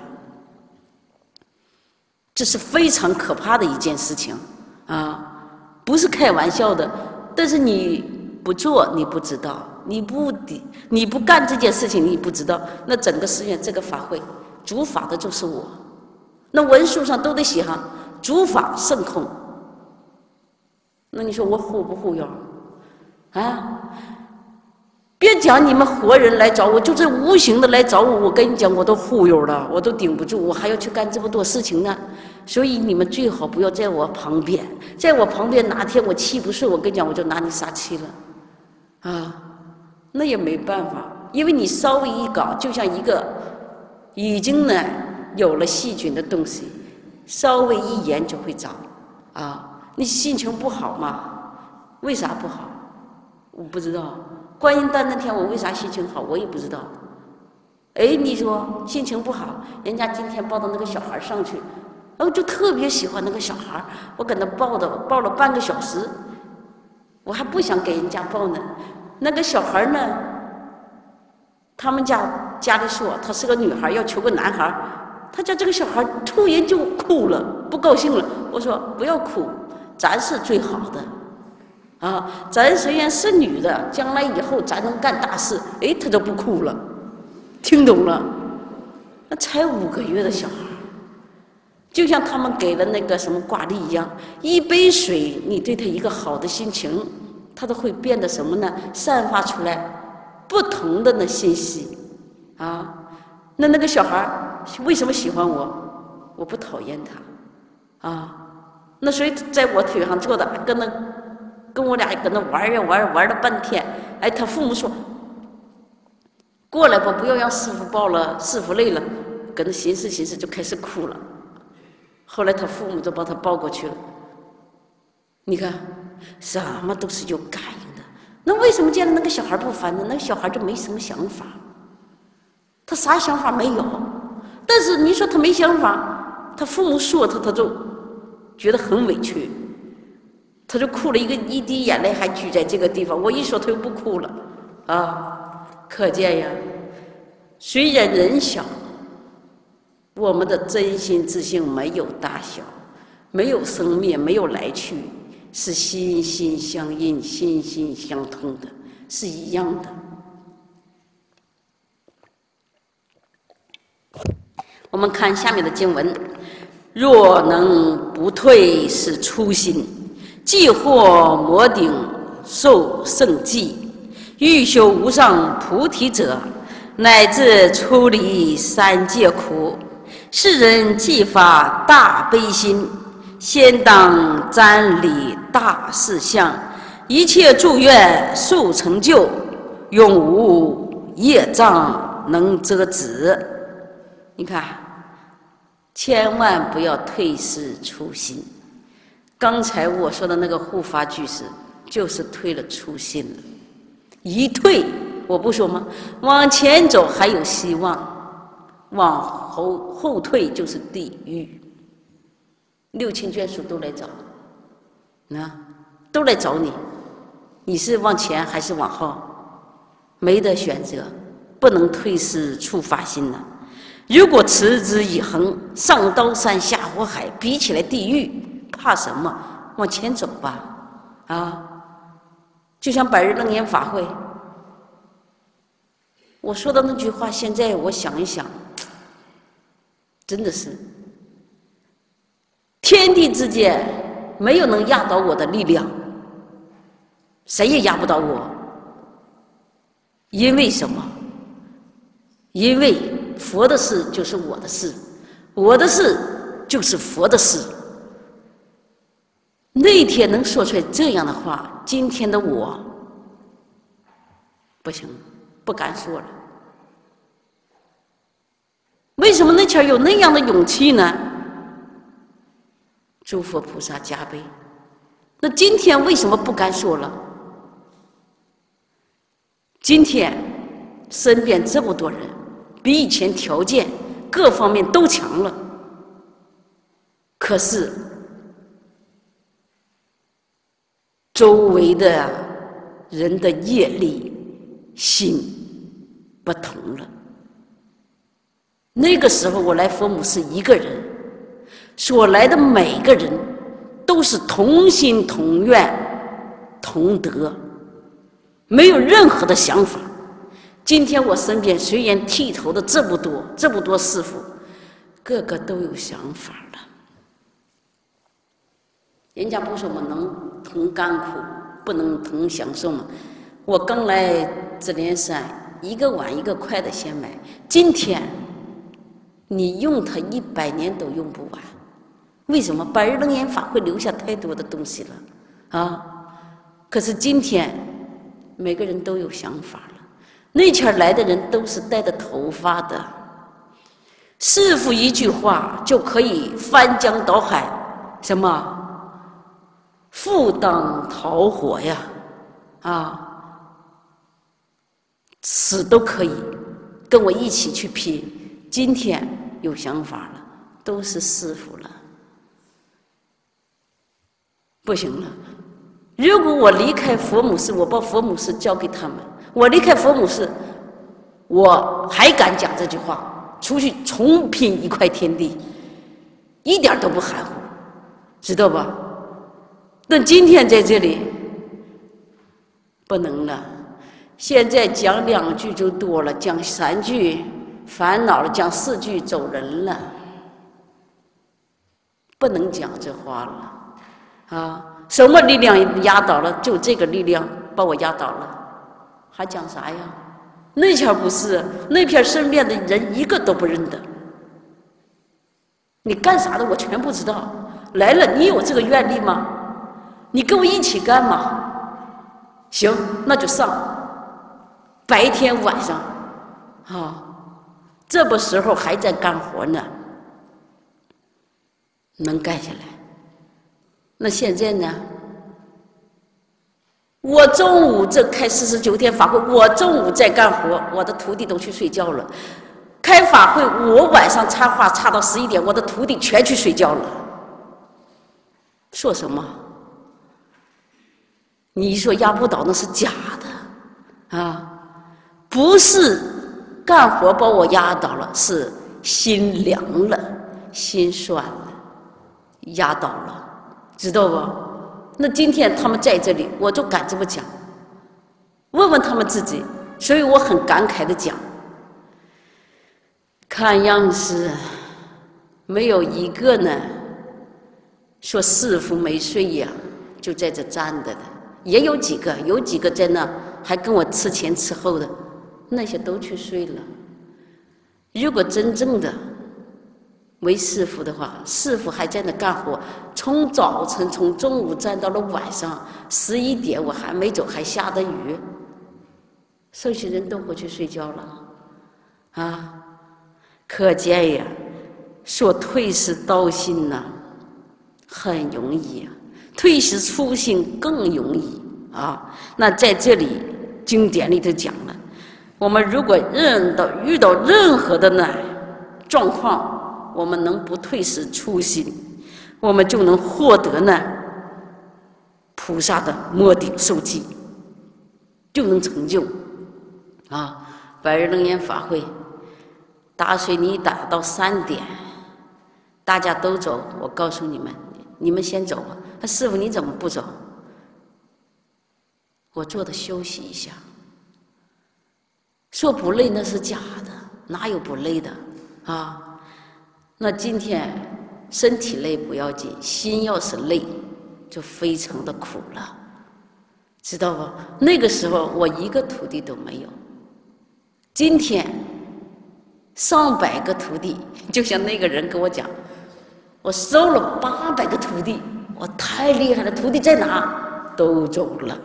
这是非常可怕的一件事情啊，不是开玩笑的。但是你不做，你不知道。你不干这件事情，你不知道。那整个寺院这个法会主法的就是我，那文书上都得写上主法圣空。那你说我忽不忽悠啊？别讲你们活人来找我，就这无形的来找我，我跟你讲，我都忽悠了，我都顶不住，我还要去干这么多事情呢。所以你们最好不要在我旁边，在我旁边哪天我气不顺，我跟你讲，我就拿你撒气了啊。那也没办法，因为你稍微一搞，就像一个已经呢有了细菌的东西，稍微一严就会长啊。你心情不好嘛？为啥不好？我不知道。观音诞那天我为啥心情好？我也不知道。哎，你说心情不好，人家今天抱的那个小孩上去，我就特别喜欢那个小孩，我跟他抱了半个小时，我还不想给人家抱呢。那个小孩呢，他们家里说她是个女孩，要求个男孩，他家这个小孩突然就哭了，不高兴了。我说不要哭，咱是最好的啊，咱虽然是女的，将来以后咱能干大事。哎，他就不哭了，听懂了？那才5个月的小孩，就像他们给了那个什么挂历一样，一杯水，你对他一个好的心情，他都会变得什么呢？散发出来不同的那信息啊。那个小孩为什么喜欢我？我不讨厌他啊。那所以在我腿上坐的，跟我俩搁那玩呀玩了半天。哎，他父母说过来吧，不要让师傅抱了，师傅累了。搁那寻思就开始哭了。 后来他父母都把他抱过去了。你看，什么都是有感应的。那为什么见了那个小孩不烦呢？那个小孩就没什么想法，他啥想法没有。但是你说他没想法，他父母说他，他就觉得很委屈，他就哭了一滴眼泪，还聚在这个地方。我一说他又不哭了，啊，可见呀，虽然人小，我们的真心自性没有大小，没有生灭，没有来去，是心心相印、心心相通的，是一样的。我们看下面的经文：若能不退是初心，既获摩顶受胜记，欲修无上菩提者，乃至出离三界苦。世人既发大悲心，先当瞻礼大事相，一切祝愿速成就，永无业障能遮止。你看，千万不要退失初心。刚才我说的那个护法居士，就是退了初心了。一退，我不说吗？往前走还有希望，往后退就是地狱。6000眷属都来找，都来找你，你是往前还是往后？没得选择，不能退失初发心了。如果持之以恒，上刀山下火海，比起来地狱，怕什么？往前走吧，就像百日楞严法会，我说的那句话，现在我想一想，真的是天地之间没有能压倒我的力量，谁也压不倒我。因为什么？因为佛的事就是我的事，我的事就是佛的事。那天能说出来这样的话，今天的我不行，不敢说了。为什么那天有那样的勇气呢？诸佛菩萨加被。那今天为什么不敢说了？今天身边这么多人，比以前条件各方面都强了，可是周围的人的业力心不同了。那个时候我来佛母是一个人，所来的每个人都是同心同愿同德，没有任何的想法。今天我身边虽然剃头的这么多师父，个个都有想法了。人家不说我们能同甘苦，不能同享受吗？我刚来紫莲山，一个碗一个筷的先买，今天你用它100年都用不完。为什么？百日楞严法会留下太多的东西了可是今天每个人都有想法了。那前来的人都是带着头发的，师父一句话就可以翻江倒海，什么赴汤蹈火呀，死都可以跟我一起去拼。今天有想法了，都是师父了，不行了。如果我离开佛母寺，我把佛母寺交给他们，我离开佛母寺，我还敢讲这句话，出去重拼一块天地，一点都不含糊，知道吧？但今天在这里不能了，现在讲2句就多了，讲3句烦恼了，讲4句走人了，不能讲这话了什么力量压倒了？就这个力量把我压倒了，还讲啥呀？那前不是，那片身边的人一个都不认得，你干啥的我全不知道。来了，你有这个愿力吗？你跟我一起干嘛？行，那就上，白天晚上这个时候还在干活呢。 能干下来。那现在呢？我中午这开49天法会，我中午在干活，我的徒弟都去睡觉了。开法会，我晚上插话插到11点，我的徒弟全去睡觉了。说什么？你说压不倒那是假的啊，不是干活把我压倒了，是心凉了，心酸了，压倒了，知道不？那今天他们在这里，我就敢这么讲。问问他们自己，所以我很感慨的讲，看样是没有一个呢说师父没睡呀，就在这站着的，也有几个，有几个在那还跟我吃前吃后的，那些都去睡了。如果真正的为师父的话，师父还在那干活，从早晨从中午站到了晚上11点，我还没走，还下着雨，剩下人都回去睡觉了啊！可见呀，说退失道心呐，很容易啊，退失初心更容易啊。那在这里经典里头讲了，我们如果遇到任何的呢状况，我们能不退失初心，我们就能获得呢菩萨的摩顶受记，就能成就啊！白日楞严法会，打水泥打到3点，大家都走，我告诉你们，你们先走吧。那师父你怎么不走？我坐着休息一下。说不累那是假的，哪有不累的啊？那今天身体累不要紧，心要是累，就非常的苦了，知道不？那个时候我一个徒弟都没有，今天上百个徒弟，就像那个人跟我讲，我收了800个徒弟，我太厉害了，徒弟在哪？都走了，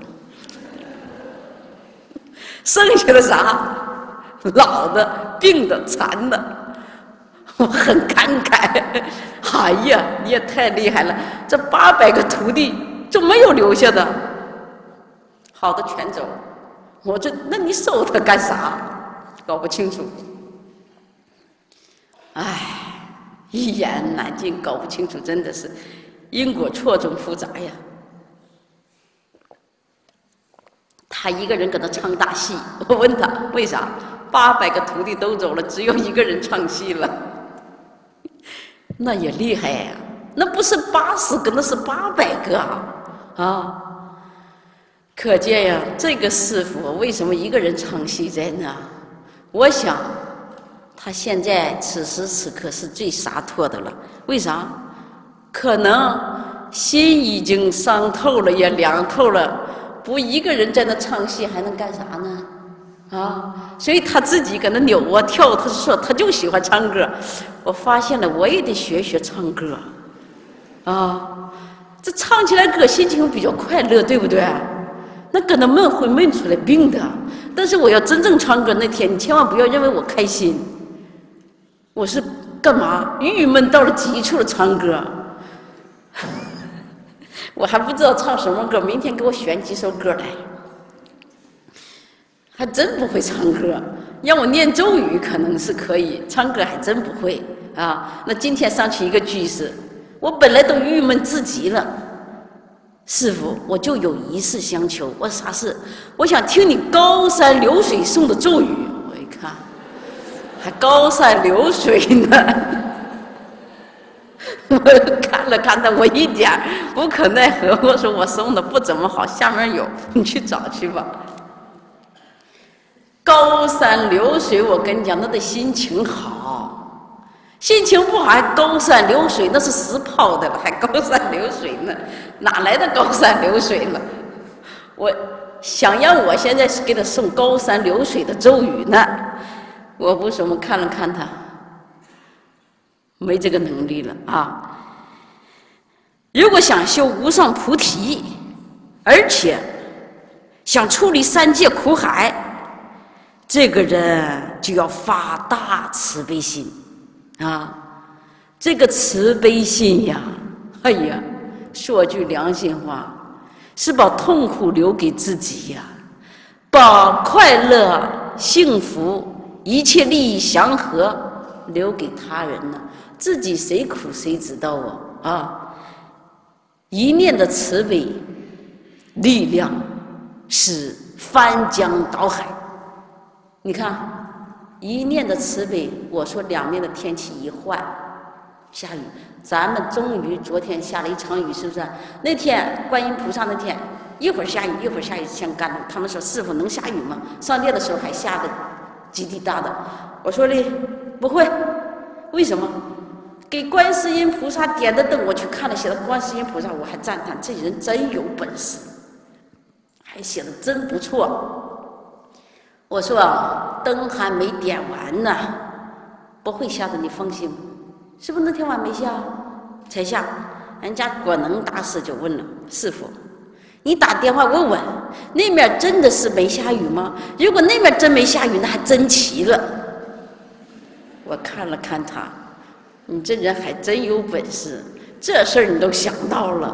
剩下的啥？老的、病的、残的。我很感慨，哎呀，你也太厉害了！这800个徒弟就没有留下的，好的全走。我这，那你收他干啥？搞不清楚。哎，一言难尽，搞不清楚，真的是因果错综复杂呀。他一个人搁那唱大戏，我问他为啥？800个徒弟都走了，只有一个人唱戏了。那也厉害呀，那不是80个，那是800个啊！可见呀，这个师父为什么一个人唱戏在那？我想，他现在此时此刻是最洒脱的了。为啥？可能心已经伤透了，也凉透了，不一个人在那唱戏还能干啥呢？啊，所以他自己搁那扭啊跳，他说他就喜欢唱歌。我发现了，我也得学学唱歌，啊，这唱起来歌心情比较快乐，对不对？那搁那闷会闷出来病的。但是我要真正唱歌那天，你千万不要认为我开心，我是干嘛？郁闷到了极处了，唱歌。我还不知道唱什么歌，明天给我选几首歌来。还真不会唱歌，让我念咒语可能是可以，唱歌还真不会啊。那今天上去一个居士，我本来都郁闷至极了，师父，我就有一事相求。我啥事？我想听你高山流水送的咒语。我一看，还高山流水呢。我看了看他，我一点无可奈何。我说我送的不怎么好，下面有，你去找去吧。高山流水，我跟你讲，那得心情好，心情不好还高山流水，那是实泡的了，还高山流水呢？哪来的高山流水了？我想让我现在给他送高山流水的咒语呢，我不什么看了看他，没这个能力了啊！如果想修无上菩提，而且想处理3界苦海，这个人就要发大慈悲心啊！ 这个慈悲心呀，哎呀，说句良心话，是把痛苦留给自己呀，把快乐、幸福、一切利益祥和留给他人呢。自己谁苦谁知道啊！一念的慈悲力量是翻江倒海。你看，一念的慈悲，我说两面的天气一换，下雨。咱们终于昨天下了一场雨，是不是？那天观音菩萨那天，一会儿下雨，一会儿下雨，像干他们说师傅能下雨吗？上殿的时候还下的极地大的。我说嘞，不会，为什么？给观世音菩萨点的灯，我去看了，写的观世音菩萨，我还赞叹这人真有本事，还写的真不错。我说灯还没点完呢，不会下的，你放心。是不是那天晚没下才下？人家果能大师就问了师傅，你打电话问问那面真的是没下雨吗？如果那面真没下雨，那还真奇了。我看了看他，你这人还真有本事，这事儿你都想到了。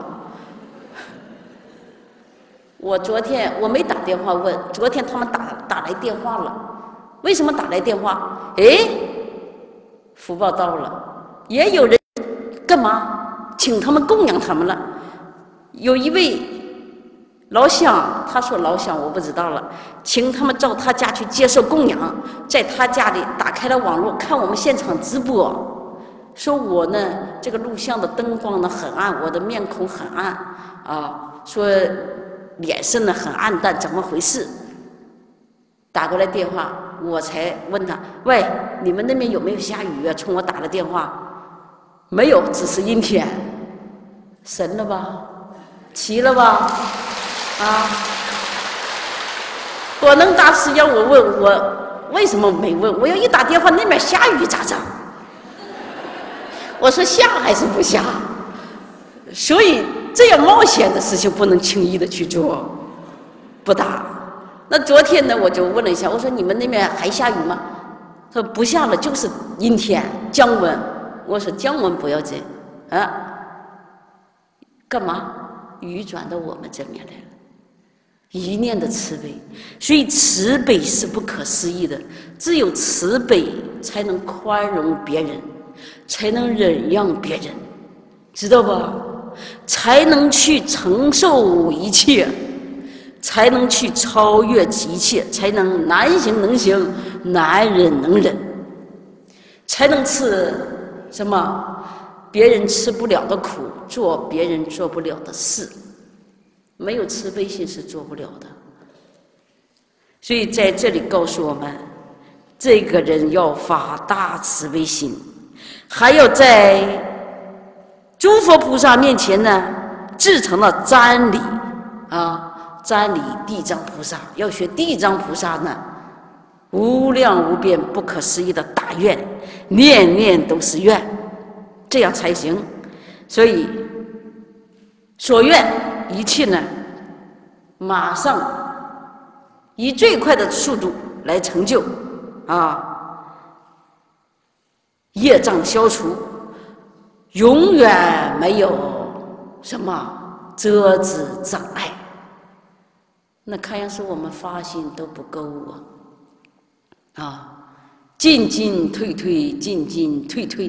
我昨天我没打电话问，昨天他们打来电话了。为什么打来电话？哎，福报到了。也有人干嘛请他们供养他们了。有一位老乡，他说老乡我不知道了，请他们到他家去接受供养，在他家里打开了网络看我们现场直播，说我呢这个录像的灯光呢很暗，我的面孔很暗啊，说脸色呢很暗淡，怎么回事？打过来电话，我才问他，喂，你们那边有没有下雨啊？冲我打了电话。没有，只是阴天。神了吧？奇了吧？啊！果能大师要我问，我为什么没问？我要一打电话，那边下雨咋整？我说下还是不下？所以这样冒险的事情不能轻易的去做，不打。那昨天呢，我就问了一下，我说你们那边还下雨吗？他说不下了，就是阴天降温。我说降温不要紧，干嘛？雨转到我们这边来了，一念的慈悲，所以慈悲是不可思议的。只有慈悲才能宽容别人，才能忍让别人，知道吧？才能去承受一切，才能去超越一切，才能难行能行，难忍能忍，才能吃什么？别人吃不了的苦，做别人做不了的事，没有慈悲心是做不了的。所以在这里告诉我们，这个人要发大慈悲心，还要在诸佛菩萨面前呢，至诚的瞻礼啊，瞻礼地藏菩萨。要学地藏菩萨呢，无量无边不可思议的大愿，念念都是愿，这样才行。所以所愿一切呢，马上以最快的速度来成就啊，业障消除，永远没有什么遮止障碍。那看样是我们发心都不够啊，进进退退，进进退退。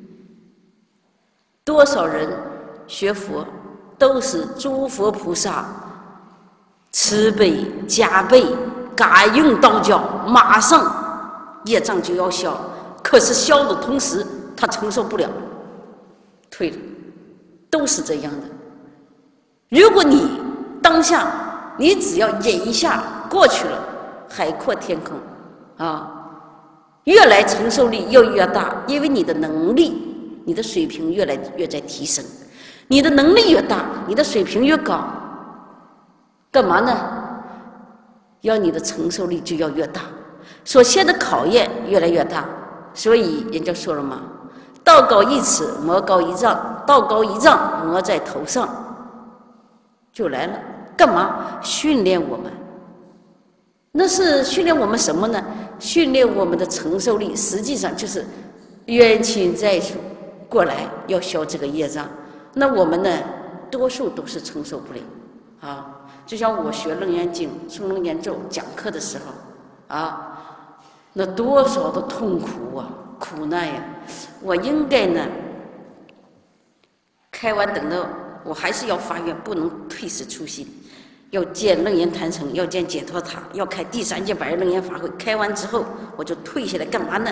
多少人学佛都是诸佛菩萨慈悲加倍感应道教，马上业障就要消，可是消的同时他承受不了，退了，都是这样的。如果你当下你只要忍一下过去了，海阔天空啊，越来承受力又越大，因为你的能力你的水平越来越在提升，你的能力越大，你的水平越高，干嘛呢？要你的承受力就要越大，所现的考验越来越大。所以人家说了嘛，道高一尺，魔高一丈，道高一丈，魔在头上，就来了。干嘛？训练我们。那是训练我们什么呢？训练我们的承受力，实际上就是冤亲债主、 过来要消这个业障。那我们呢，多数都是承受不了啊。就像我学楞严经、诵楞严咒讲课的时候啊，那多少的痛苦啊、苦难呀！我应该呢，开完等到我还是要发愿，不能退失初心，要建楞严坛城，要建解脱塔，要开第3届百日楞严法会。开完之后，我就退下来干嘛呢？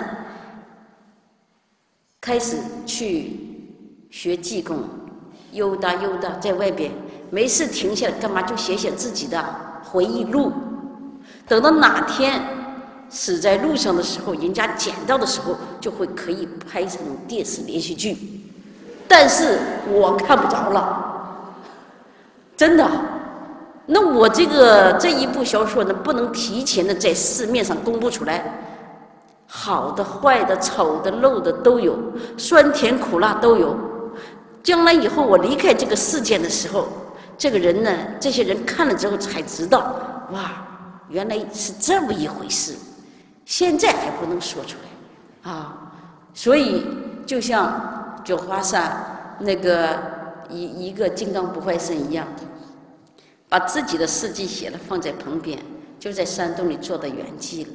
开始去学技工，悠达，在外边没事停下来干嘛？就写写自己的回忆录。等到哪天死在路上的时候，人家捡到的时候，就会可以拍成电视连续剧。但是我看不着了，真的。那我这一部小说呢，不能提前的在市面上公布出来。好的、坏的、丑的、陋的都有，酸甜苦辣都有。将来以后我离开这个世界的时候，这个人呢，这些人看了之后才知道，哇，原来是这么一回事。现在还不能说出来啊。所以就像九华山那个一个金刚不坏身一样，把自己的事迹写了放在旁边，就在山洞里做的圆寂了。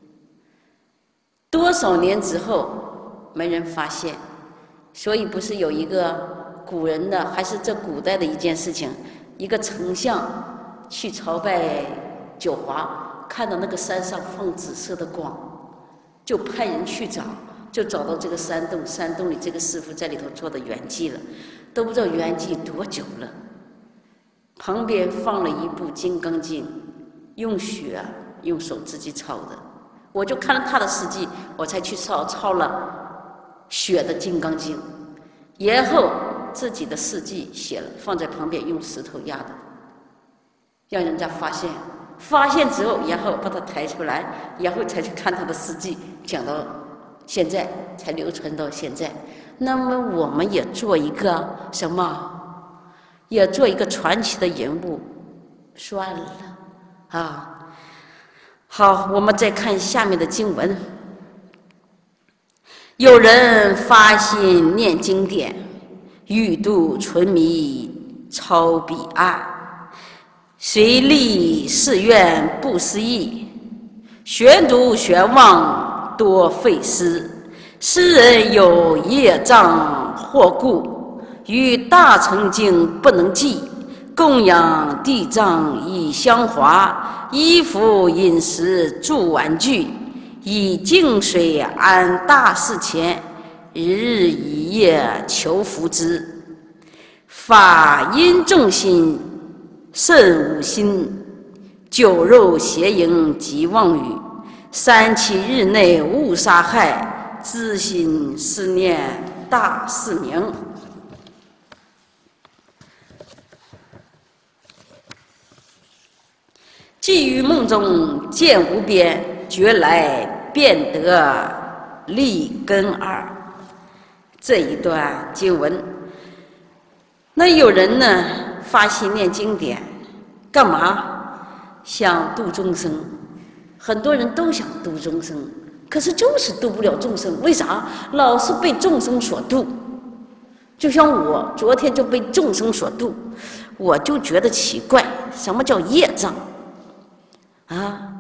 多少年之后没人发现，所以不是有一个古人的，还是这古代的一件事情，一个丞相去朝拜九华，看到那个山上放紫色的光，就派人去找，就找到这个山洞，山洞里这个师傅在里头做的圆寂了，都不知道圆寂多久了。旁边放了一部《金刚经》，用血用手自己抄的。我就看了他的事迹，我才去抄了血的《金刚经》，然后自己的事迹写了，放在旁边用石头压的，让人家发现。发现之后，然后把它抬出来，然后才去看他的事迹，讲到现在才流传到现在。那么我们也做一个什么？也做一个传奇的人物，算了啊。好，我们再看下面的经文。有人发心念经典，欲度存迷超彼岸，虽立誓愿不思议，玄读玄忘多费思。诗人有业障惑故，与大乘经不能记，供养地藏以香华，衣服饮食住玩具，以净水安大事前，日日一夜求福之。法因众心甚无心，酒肉邪淫及妄语，37日内勿杀害，知心思念大事明。既于梦中见无边，觉来便得立根二。这一段经文，那有人呢发心念经典，干嘛？想度众生。很多人都想度众生，可是就是度不了众生。为啥？老是被众生所度。就像我昨天就被众生所度，我就觉得奇怪，什么叫业障？啊！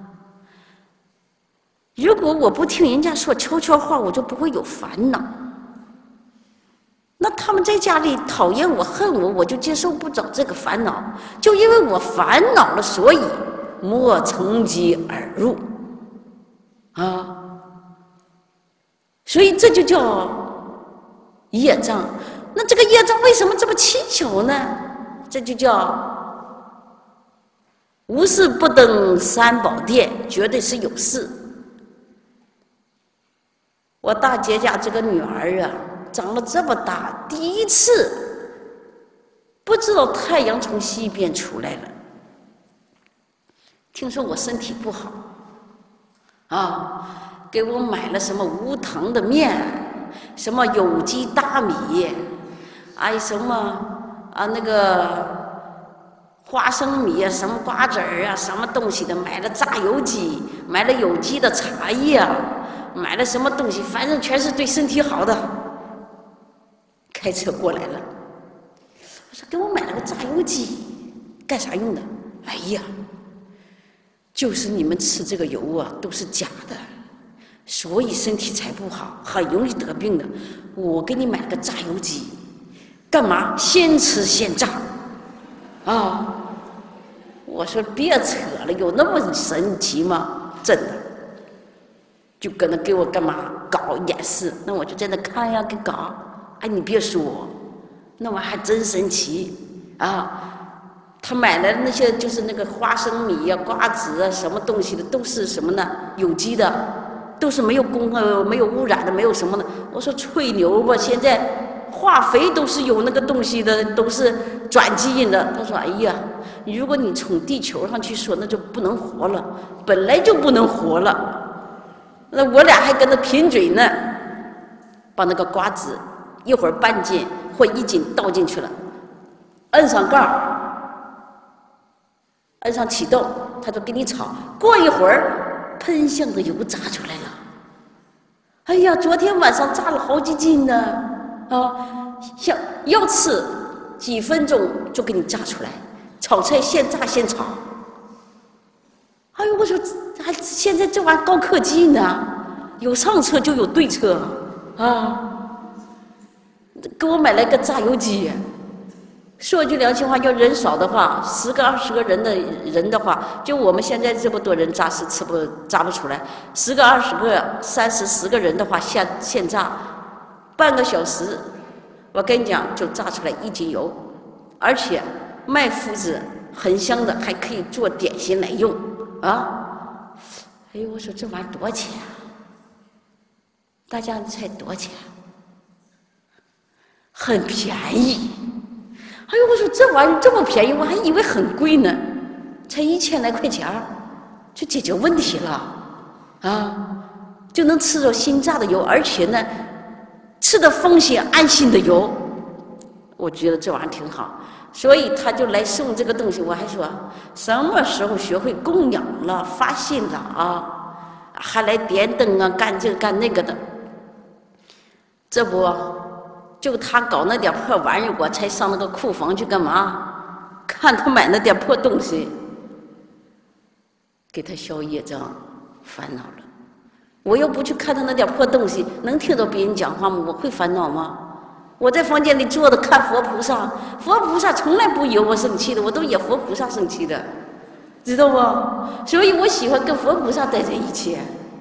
如果我不听人家说悄悄话，我就不会有烦恼。那他们在家里讨厌我、恨我，我就接受不着这个烦恼。就因为我烦恼了，所以莫乘机而入。啊！所以这就叫业障。那这个业障为什么这么蹊跷呢？这就叫无事不登三宝殿，绝对是有事。我大姐家这个女儿啊，长了这么大，第一次不知道太阳从西边出来了。听说我身体不好，啊，给我买了什么无糖的面，什么有机大米，哎，什么啊那个。花生米啊，什么瓜子儿啊，什么东西的，买了榨油机，买了有机的茶叶啊，买了什么东西，反正全是对身体好的。 开车过来了。我说给我买了个榨油机，干啥用的？哎呀，就是你们吃这个油啊都是假的，所以身体才不好，很容易得病的。我给你买了个榨油机，干嘛？现吃现榨啊！我说别扯了，有那么神奇吗？真的，就搁那给我干嘛搞演示？那我就在那看呀，给搞。哎，你别说，那玩意还真神奇啊！他买来的那些就是那个花生米呀、瓜子啊，什么东西的，都是什么呢？有机的，都是没有没有污染的，没有什么的。我说吹牛吧，现在化肥都是有那个东西的，都是转基因的。他说：“哎呀，如果你从地球上去说，那就不能活了，本来就不能活了。”那我俩还跟那贫嘴呢，把那个瓜子一会儿半斤或1斤倒进去了，摁上盖儿，摁上启动，他就给你炒。过一会儿，喷香的油炸出来了。哎呀，昨天晚上炸了好几斤呢，啊，像要吃几分钟就给你炸出来，炒菜现炸现炒。哎呦，我说还现在这玩意儿高科技呢，有上车就有对车啊。给我买了个榨油机，说句良心话，要人少的话，10个20个人的话，就我们现在这么多人炸是炸不出来。10个20个30、10个人的话，现炸半个小时，我跟你讲就炸出来1斤油，而且麦麸子很香的，还可以做点心来用啊！哎呦，我说这玩意儿多少钱啊？大家猜多少钱？很便宜。哎呦，我说这玩意儿这么便宜，我还以为很贵呢，才1000来块钱就解决问题了啊！就能吃着新榨的油，而且呢，吃的风险安心的油，我觉得这玩意儿挺好，所以他就来送这个东西。我还说什么时候学会供养了、发心了啊，还来点灯啊，干这个干那个的，这不。就他搞那点破玩意儿，我才上那个库房去干嘛？看他买那点破东西，给他消业障、烦恼了。我要不去看他那点破东西，能听到别人讲话吗？我会烦恼吗？我在房间里坐着看佛菩萨，佛菩萨从来不惹我生气的，我都惹佛菩萨生气的，知道不？所以我喜欢跟佛菩萨待在一起。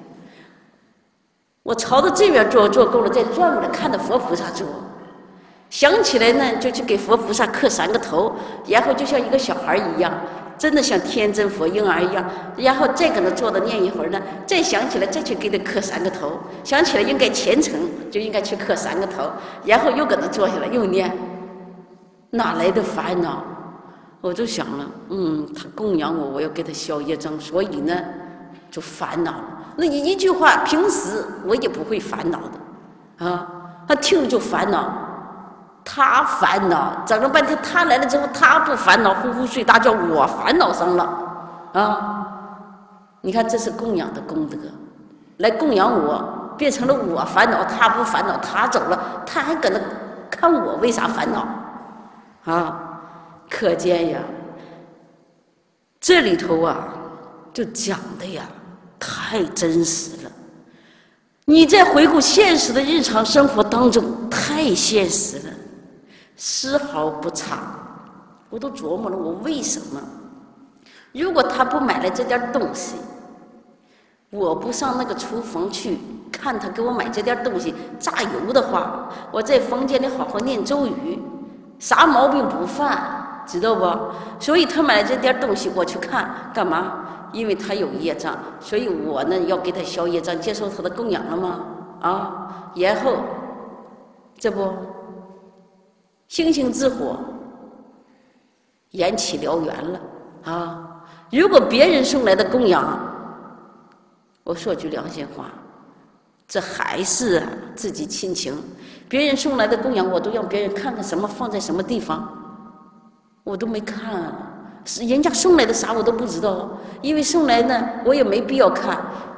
我朝着这边坐够了，再转过来看着佛菩萨坐。想起来呢，就去给佛菩萨磕3个头，然后就像一个小孩一样，真的像天真佛婴儿一样，然后再跟他坐着念一会儿呢，再想起来再去给他磕3个头，想起来应该虔诚，就应该去磕3个头，然后又跟他坐下来又念，哪来的烦恼？我就想了，他供养我，我要给他消业障，所以呢就烦恼了。那一句话，平时我也不会烦恼的啊，他听了就烦恼。他烦恼，整了半天，他来了之后，他不烦恼，呼呼睡大觉，我烦恼上了啊！你看，这是供养的功德，来供养我，变成了我烦恼，他不烦恼，他走了，他还搁那看我为啥烦恼啊？可见呀，这里头啊，就讲的呀，太真实了。你在回顾现实的日常生活当中，太现实了。丝毫不差，我都琢磨了，我为什么？如果他不买来这点东西，我不上那个厨房去看他给我买这点东西榨油的话，我在房间里好好念咒语，啥毛病不犯，知道不？所以他买了这点东西，我去看干嘛？因为他有业障，所以我呢要给他消业障，接受他的供养了吗？啊，然后这不。星星之火燃起燎原了啊！如果别人送来的供养，我说句良心话，这还是自己亲情。别人送来的供养，我都让别人看看什么放在什么地方，我都没看，是人家送来的啥我都不知道，因为送来呢，我也没必要看。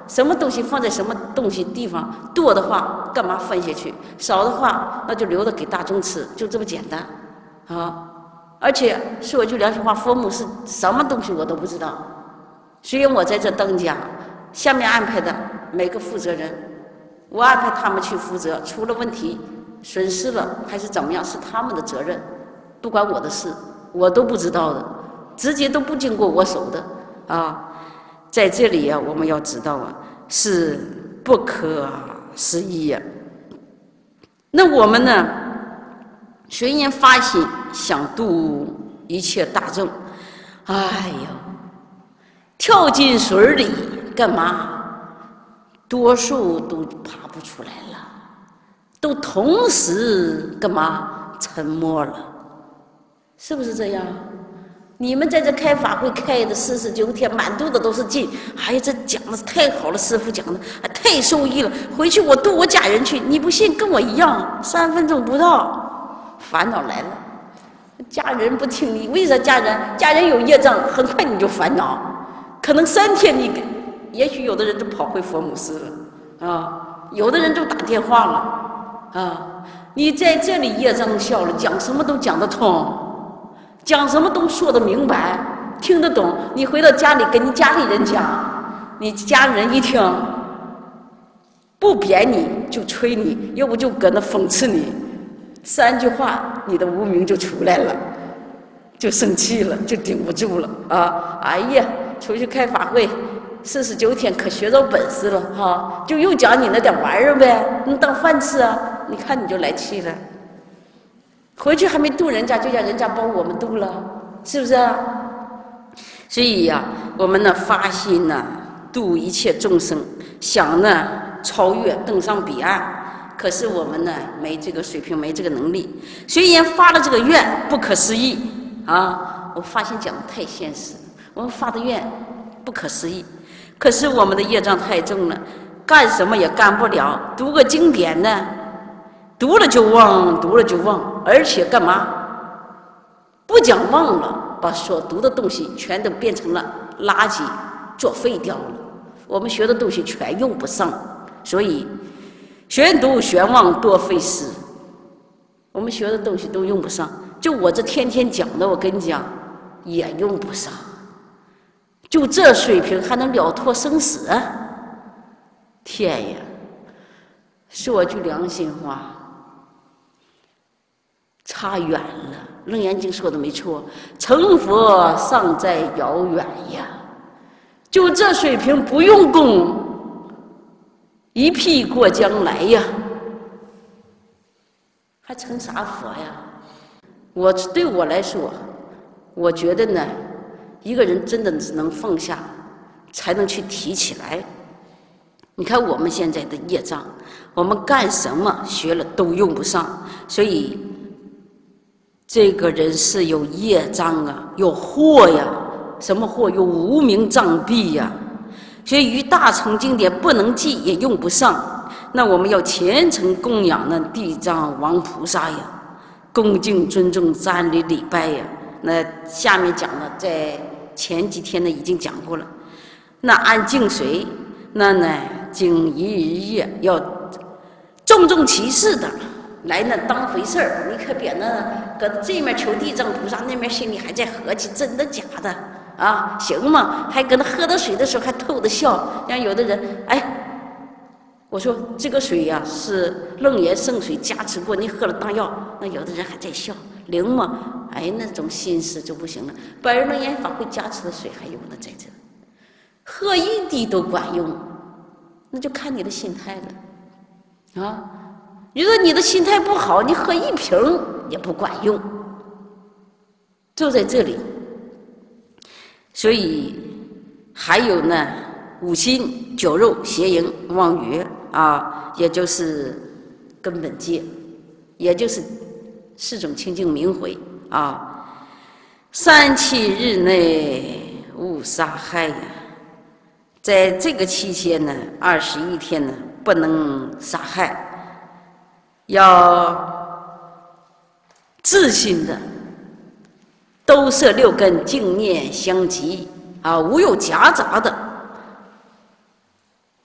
什么东西放在什么东西地方，多的话干嘛分下去，少的话那就留着给大众吃，就这么简单啊！而且说句良心话，佛母是什么东西我都不知道，所以我在这当家，下面安排的每个负责人，我安排他们去负责，出了问题损失了还是怎么样是他们的责任，不关我的事，我都不知道的，直接都不经过我手的啊！在这里啊，我们要知道啊，是不可思议呀。那我们呢，虽然发心想度一切大众，哎呦，跳进水里干嘛？多数都爬不出来了，都同时干嘛？沉没了，是不是这样？你们在这开法会开的49天，满肚子都是劲。哎呀，这讲的太好了，师父讲的太受益了。回去我度我家人去，你不信跟我一样，3分钟不到，烦恼来了。家人不听你，为啥家人有业障，很快你就烦恼。可能3天你，也许有的人就跑回佛母寺了啊，有的人就打电话了啊。你在这里业障消了，讲什么都讲得通。讲什么都说得明白，听得懂。你回到家里跟你家里人讲，你家人一听，不贬你就吹你，要不就搁那讽刺你，3句话你的无名就出来了，就生气了，就顶不住了啊！哎呀，出去开法会49天，可学着本事了哈，就又讲你那点玩意儿呗，你当饭吃啊？你看你就来气了。回去还没度人家，就让人家帮我们度了，是不是啊？所以呀，我们呢发心呢度一切众生，想呢超越登上彼岸，可是我们呢没这个水平，没这个能力。虽然发了这个愿，不可思议啊！我发心讲的太现实，我们发的愿不可思议，可是我们的业障太重了，干什么也干不了。读个经典呢？读了就忘，读了就忘，而且干嘛？不讲忘了，把所读的东西全都变成了垃圾，作废掉了。我们学的东西全用不上，所以玄读玄忘多费时。我们学的东西都用不上，就我这天天讲的，我跟你讲也用不上。就这水平还能了脱生死？天呀！说句良心话。差远了，楞严经说的没错，成佛尚在遥远呀。就这水平不用功，一屁过江来呀，还成啥佛呀？对我来说，我觉得呢，一个人真的只能放下，才能去提起来。你看我们现在的业障，我们干什么学了都用不上，所以。这个人是有业障啊，有祸呀，什么祸？有无名障蔽呀。所以于大乘经典不能记，也用不上。那我们要虔诚供养那地藏王菩萨呀，恭敬尊重瞻礼礼拜呀。那下面讲的，在前几天呢已经讲过了。那按净水，那呢经一日夜要重重其事的。来那当回事儿，你可别那搁这面求地藏菩萨，那面心里还在合计真的假的啊？行吗？还搁那喝到水的时候还透着笑，让有的人哎，我说这个水呀、是楞严圣水加持过，你喝了当药，那有的人还在笑，灵吗？哎，那种心思就不行了。百日楞严法会加持的水还有呢，在这喝一滴都管用，那就看你的心态了啊。如果你的心态不好，你喝1瓶也不管用，就在这里。所以还有呢，5心、酒肉、邪淫、妄语啊，也就是根本戒，也就是4种清净明慧啊。3、7日内勿杀害呀，在这个期间呢，21天呢不能杀害。要自信的都摄6根，净念相继啊，无有夹杂的。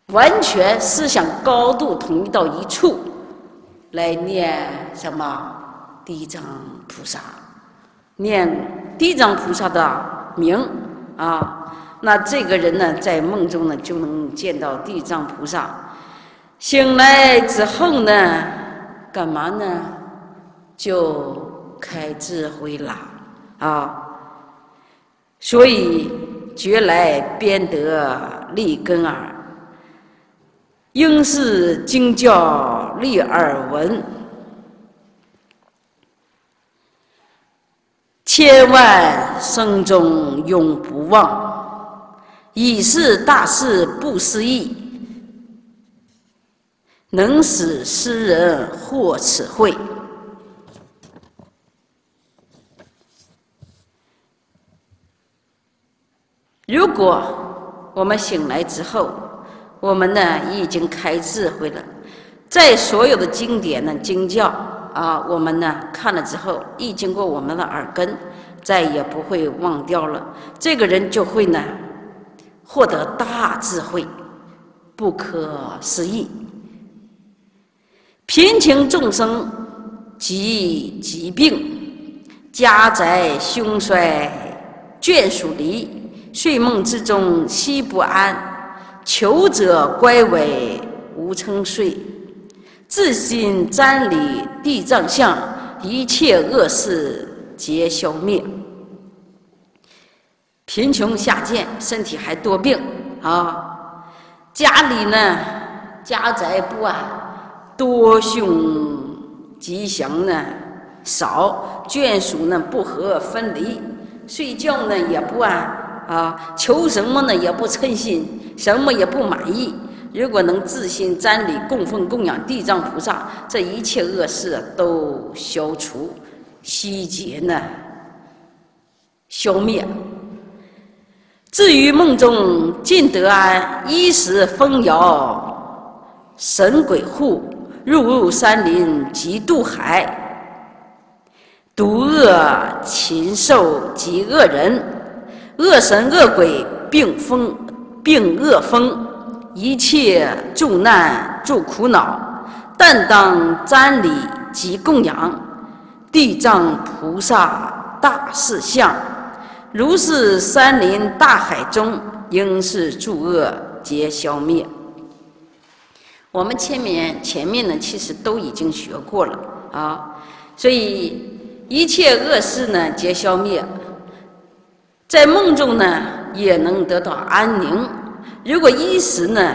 完全思想高度统一到一处，来念什么地藏菩萨，念地藏菩萨的名啊。那这个人呢，在梦中呢就能见到地藏菩萨。醒来之后呢，干嘛呢？就开智慧了啊。所以觉来编得立根耳，应是经教立耳闻，千万生中永不忘，以是大事不思议，能使诗人获此慧。如果我们醒来之后，我们呢已经开智慧了，在所有的经典呢经教啊，我们呢看了之后，一经过我们的耳根，再也不会忘掉了。这个人就会呢获得大智慧，不可思议。贫穷众生及疾病，家宅凶衰，眷属离。睡梦之中悉不安，求者乖违无称睡，自心瞻礼地藏相，一切恶事皆消灭。贫穷下贱，身体还多病啊，家里呢家宅不安，多凶吉祥呢少，眷属呢不和分离，睡觉呢也不安啊，求什么呢也不称心，什么也不满意。如果能自心瞻礼供奉供养地藏菩萨，这一切恶事都消除，悉皆呢消灭。至于梦中尽得安，衣食丰饶，神鬼护，入山林及渡海，毒恶禽兽及恶人，恶神恶鬼并恶风，一切诸难诸苦恼，但当瞻礼及供养地藏菩萨大士相，如是山林大海中，应是诸恶皆消灭。我们前面呢，其实都已经学过了啊，所以一切恶事呢皆消灭，在梦中呢也能得到安宁。如果衣食呢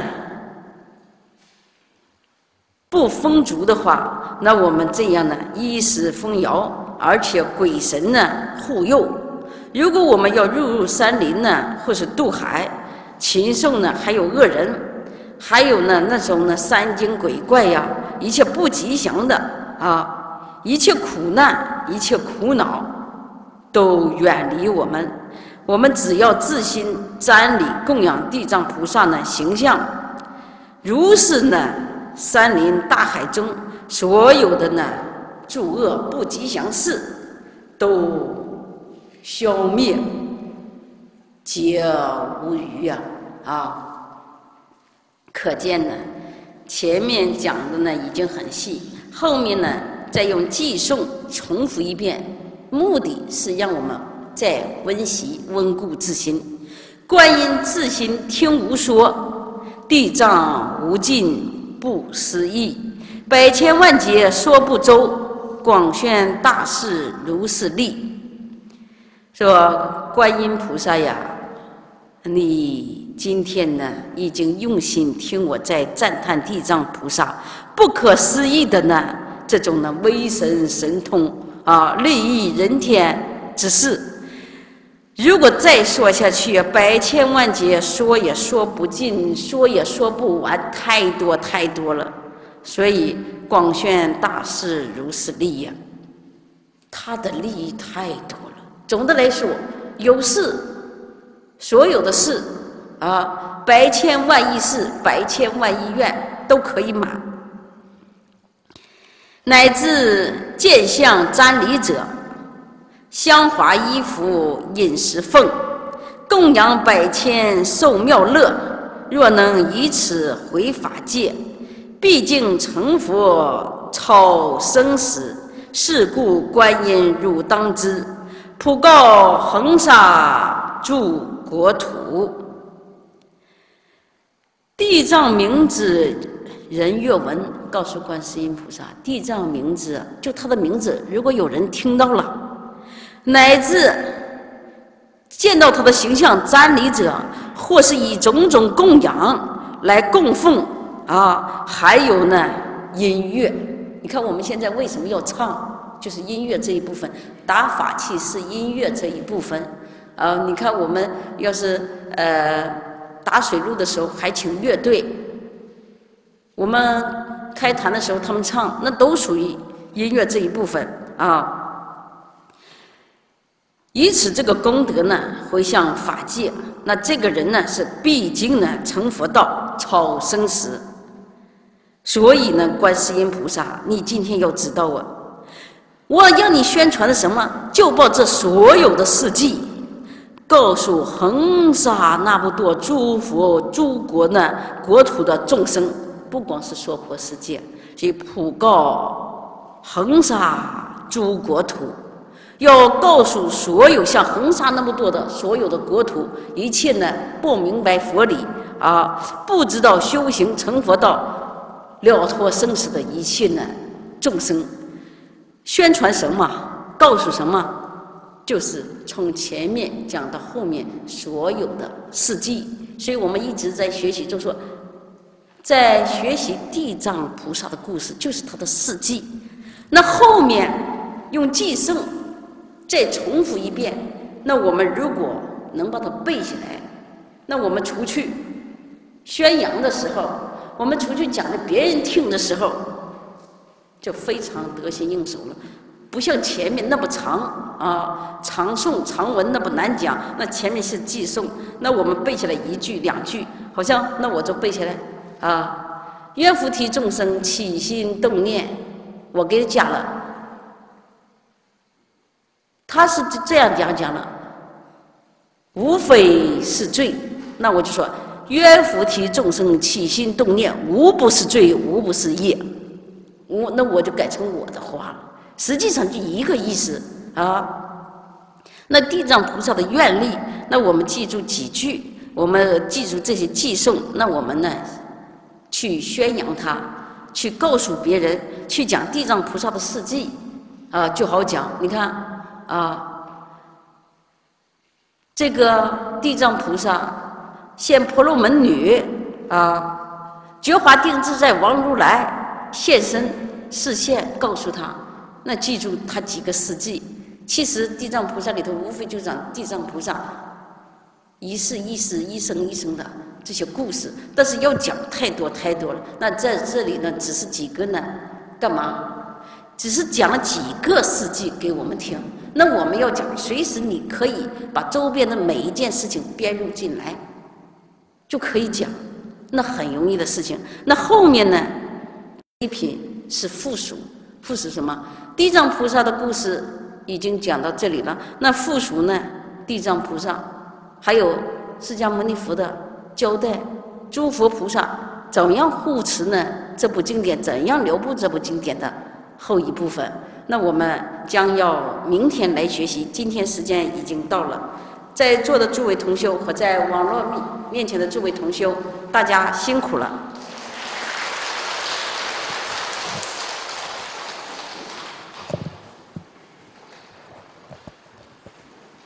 不丰足的话，那我们这样呢衣食丰饶，而且鬼神呢护佑。如果我们要入山林呢，或是渡海，禽兽呢，还有恶人，还有呢那种呢山精鬼怪呀，一切不吉祥的啊，一切苦难，一切苦恼，都远离我们。我们只要自心瞻礼供养地藏菩萨呢形象，如是呢山林大海中所有的呢诸恶不吉祥事都消灭，皆无余啊！可见呢，前面讲的呢已经很细，后面呢再用寄诵重复一遍，目的是让我们再温习温故自新。观音自心听无说，地藏无尽不思议，百千万劫说不周，广宣大士如是力。说观音菩萨呀，你今天呢已经用心听我在赞叹地藏菩萨不可思议的呢这种呢威神神通啊，利益人天之事。如果再说下去，百千万劫说也说不尽，说也说不完，太多太多了。所以广宣大士如是力呀，他的利益太多了。总的来说，有事，所有的事啊，百千万亿事，百千万亿愿都可以满，乃至见相瞻礼者，香华衣服饮食奉，供养百千受妙乐， 若能以此回法界，毕竟成佛超生死。是故观音汝当知，普告恒沙诸国土。地藏明子人月闻告诉观世音菩萨，地藏明子就他的名字，如果有人听到了，乃至见到他的形象瞻礼者，或是以种种供养来供奉还有呢音乐。你看我们现在为什么要唱，就是音乐这一部分，打法器是音乐这一部分。你看我们要是打水路的时候还请乐队，我们开坛的时候他们唱，那都属于音乐这一部分以此这个功德呢回向法界，那这个人呢是毕竟呢成佛道，超生死。所以呢，观世音菩萨，你今天要知道我要你宣传的什么？就报这所有的事迹，告诉恒沙那么多诸佛诸国呢国土的众生，不光是娑婆世界，所以普告恒沙诸国土，要告诉所有像恒沙那么多的所有的国土，一切呢不明白佛理不知道修行成佛道了脱生死的一切呢众生，宣传什么？告诉什么？就是从前面讲到后面所有的事迹。所以我们一直在学习，就说在学习地藏菩萨的故事，就是他的事迹。那后面用偈颂再重复一遍，那我们如果能把它背下来，那我们出去宣扬的时候，我们出去讲给别人听的时候，就非常得心应手了。不像前面那么长长诵长文那么难讲，那前面是偈颂，那我们背下来一句两句，好像那我就背下来愿菩提众生起心动念，我给讲了，他是这样讲了，无非是罪，那我就说愿菩提众生起心动念，无不是罪，无不是业。那我就改成我的话了，实际上就一个意思那地藏菩萨的愿力，那我们记住几句，我们记住这些偈颂，那我们呢去宣扬它，去告诉别人，去讲地藏菩萨的事迹就好讲。你看这个地藏菩萨现婆罗门女觉华定自在王如来现身示现，告诉他，那记住他几个事迹。其实地藏菩萨里头无非就讲地藏菩萨一世一世一生一生的这些故事，但是要讲太多太多了。那在这里呢，只是几个呢，干嘛？只是讲了几个事迹给我们听。那我们要讲，随时你可以把周边的每一件事情编入进来，就可以讲，那很容易的事情。那后面呢，一品是附属，附属什么？地藏菩萨的故事已经讲到这里了。那附属呢，地藏菩萨还有释迦牟尼佛的交代，诸佛菩萨怎样护持呢？这部经典怎样流布这部经典的后一部分，那我们将要明天来学习。今天时间已经到了，在座的诸位同修和在网络面前的诸位同修，大家辛苦了。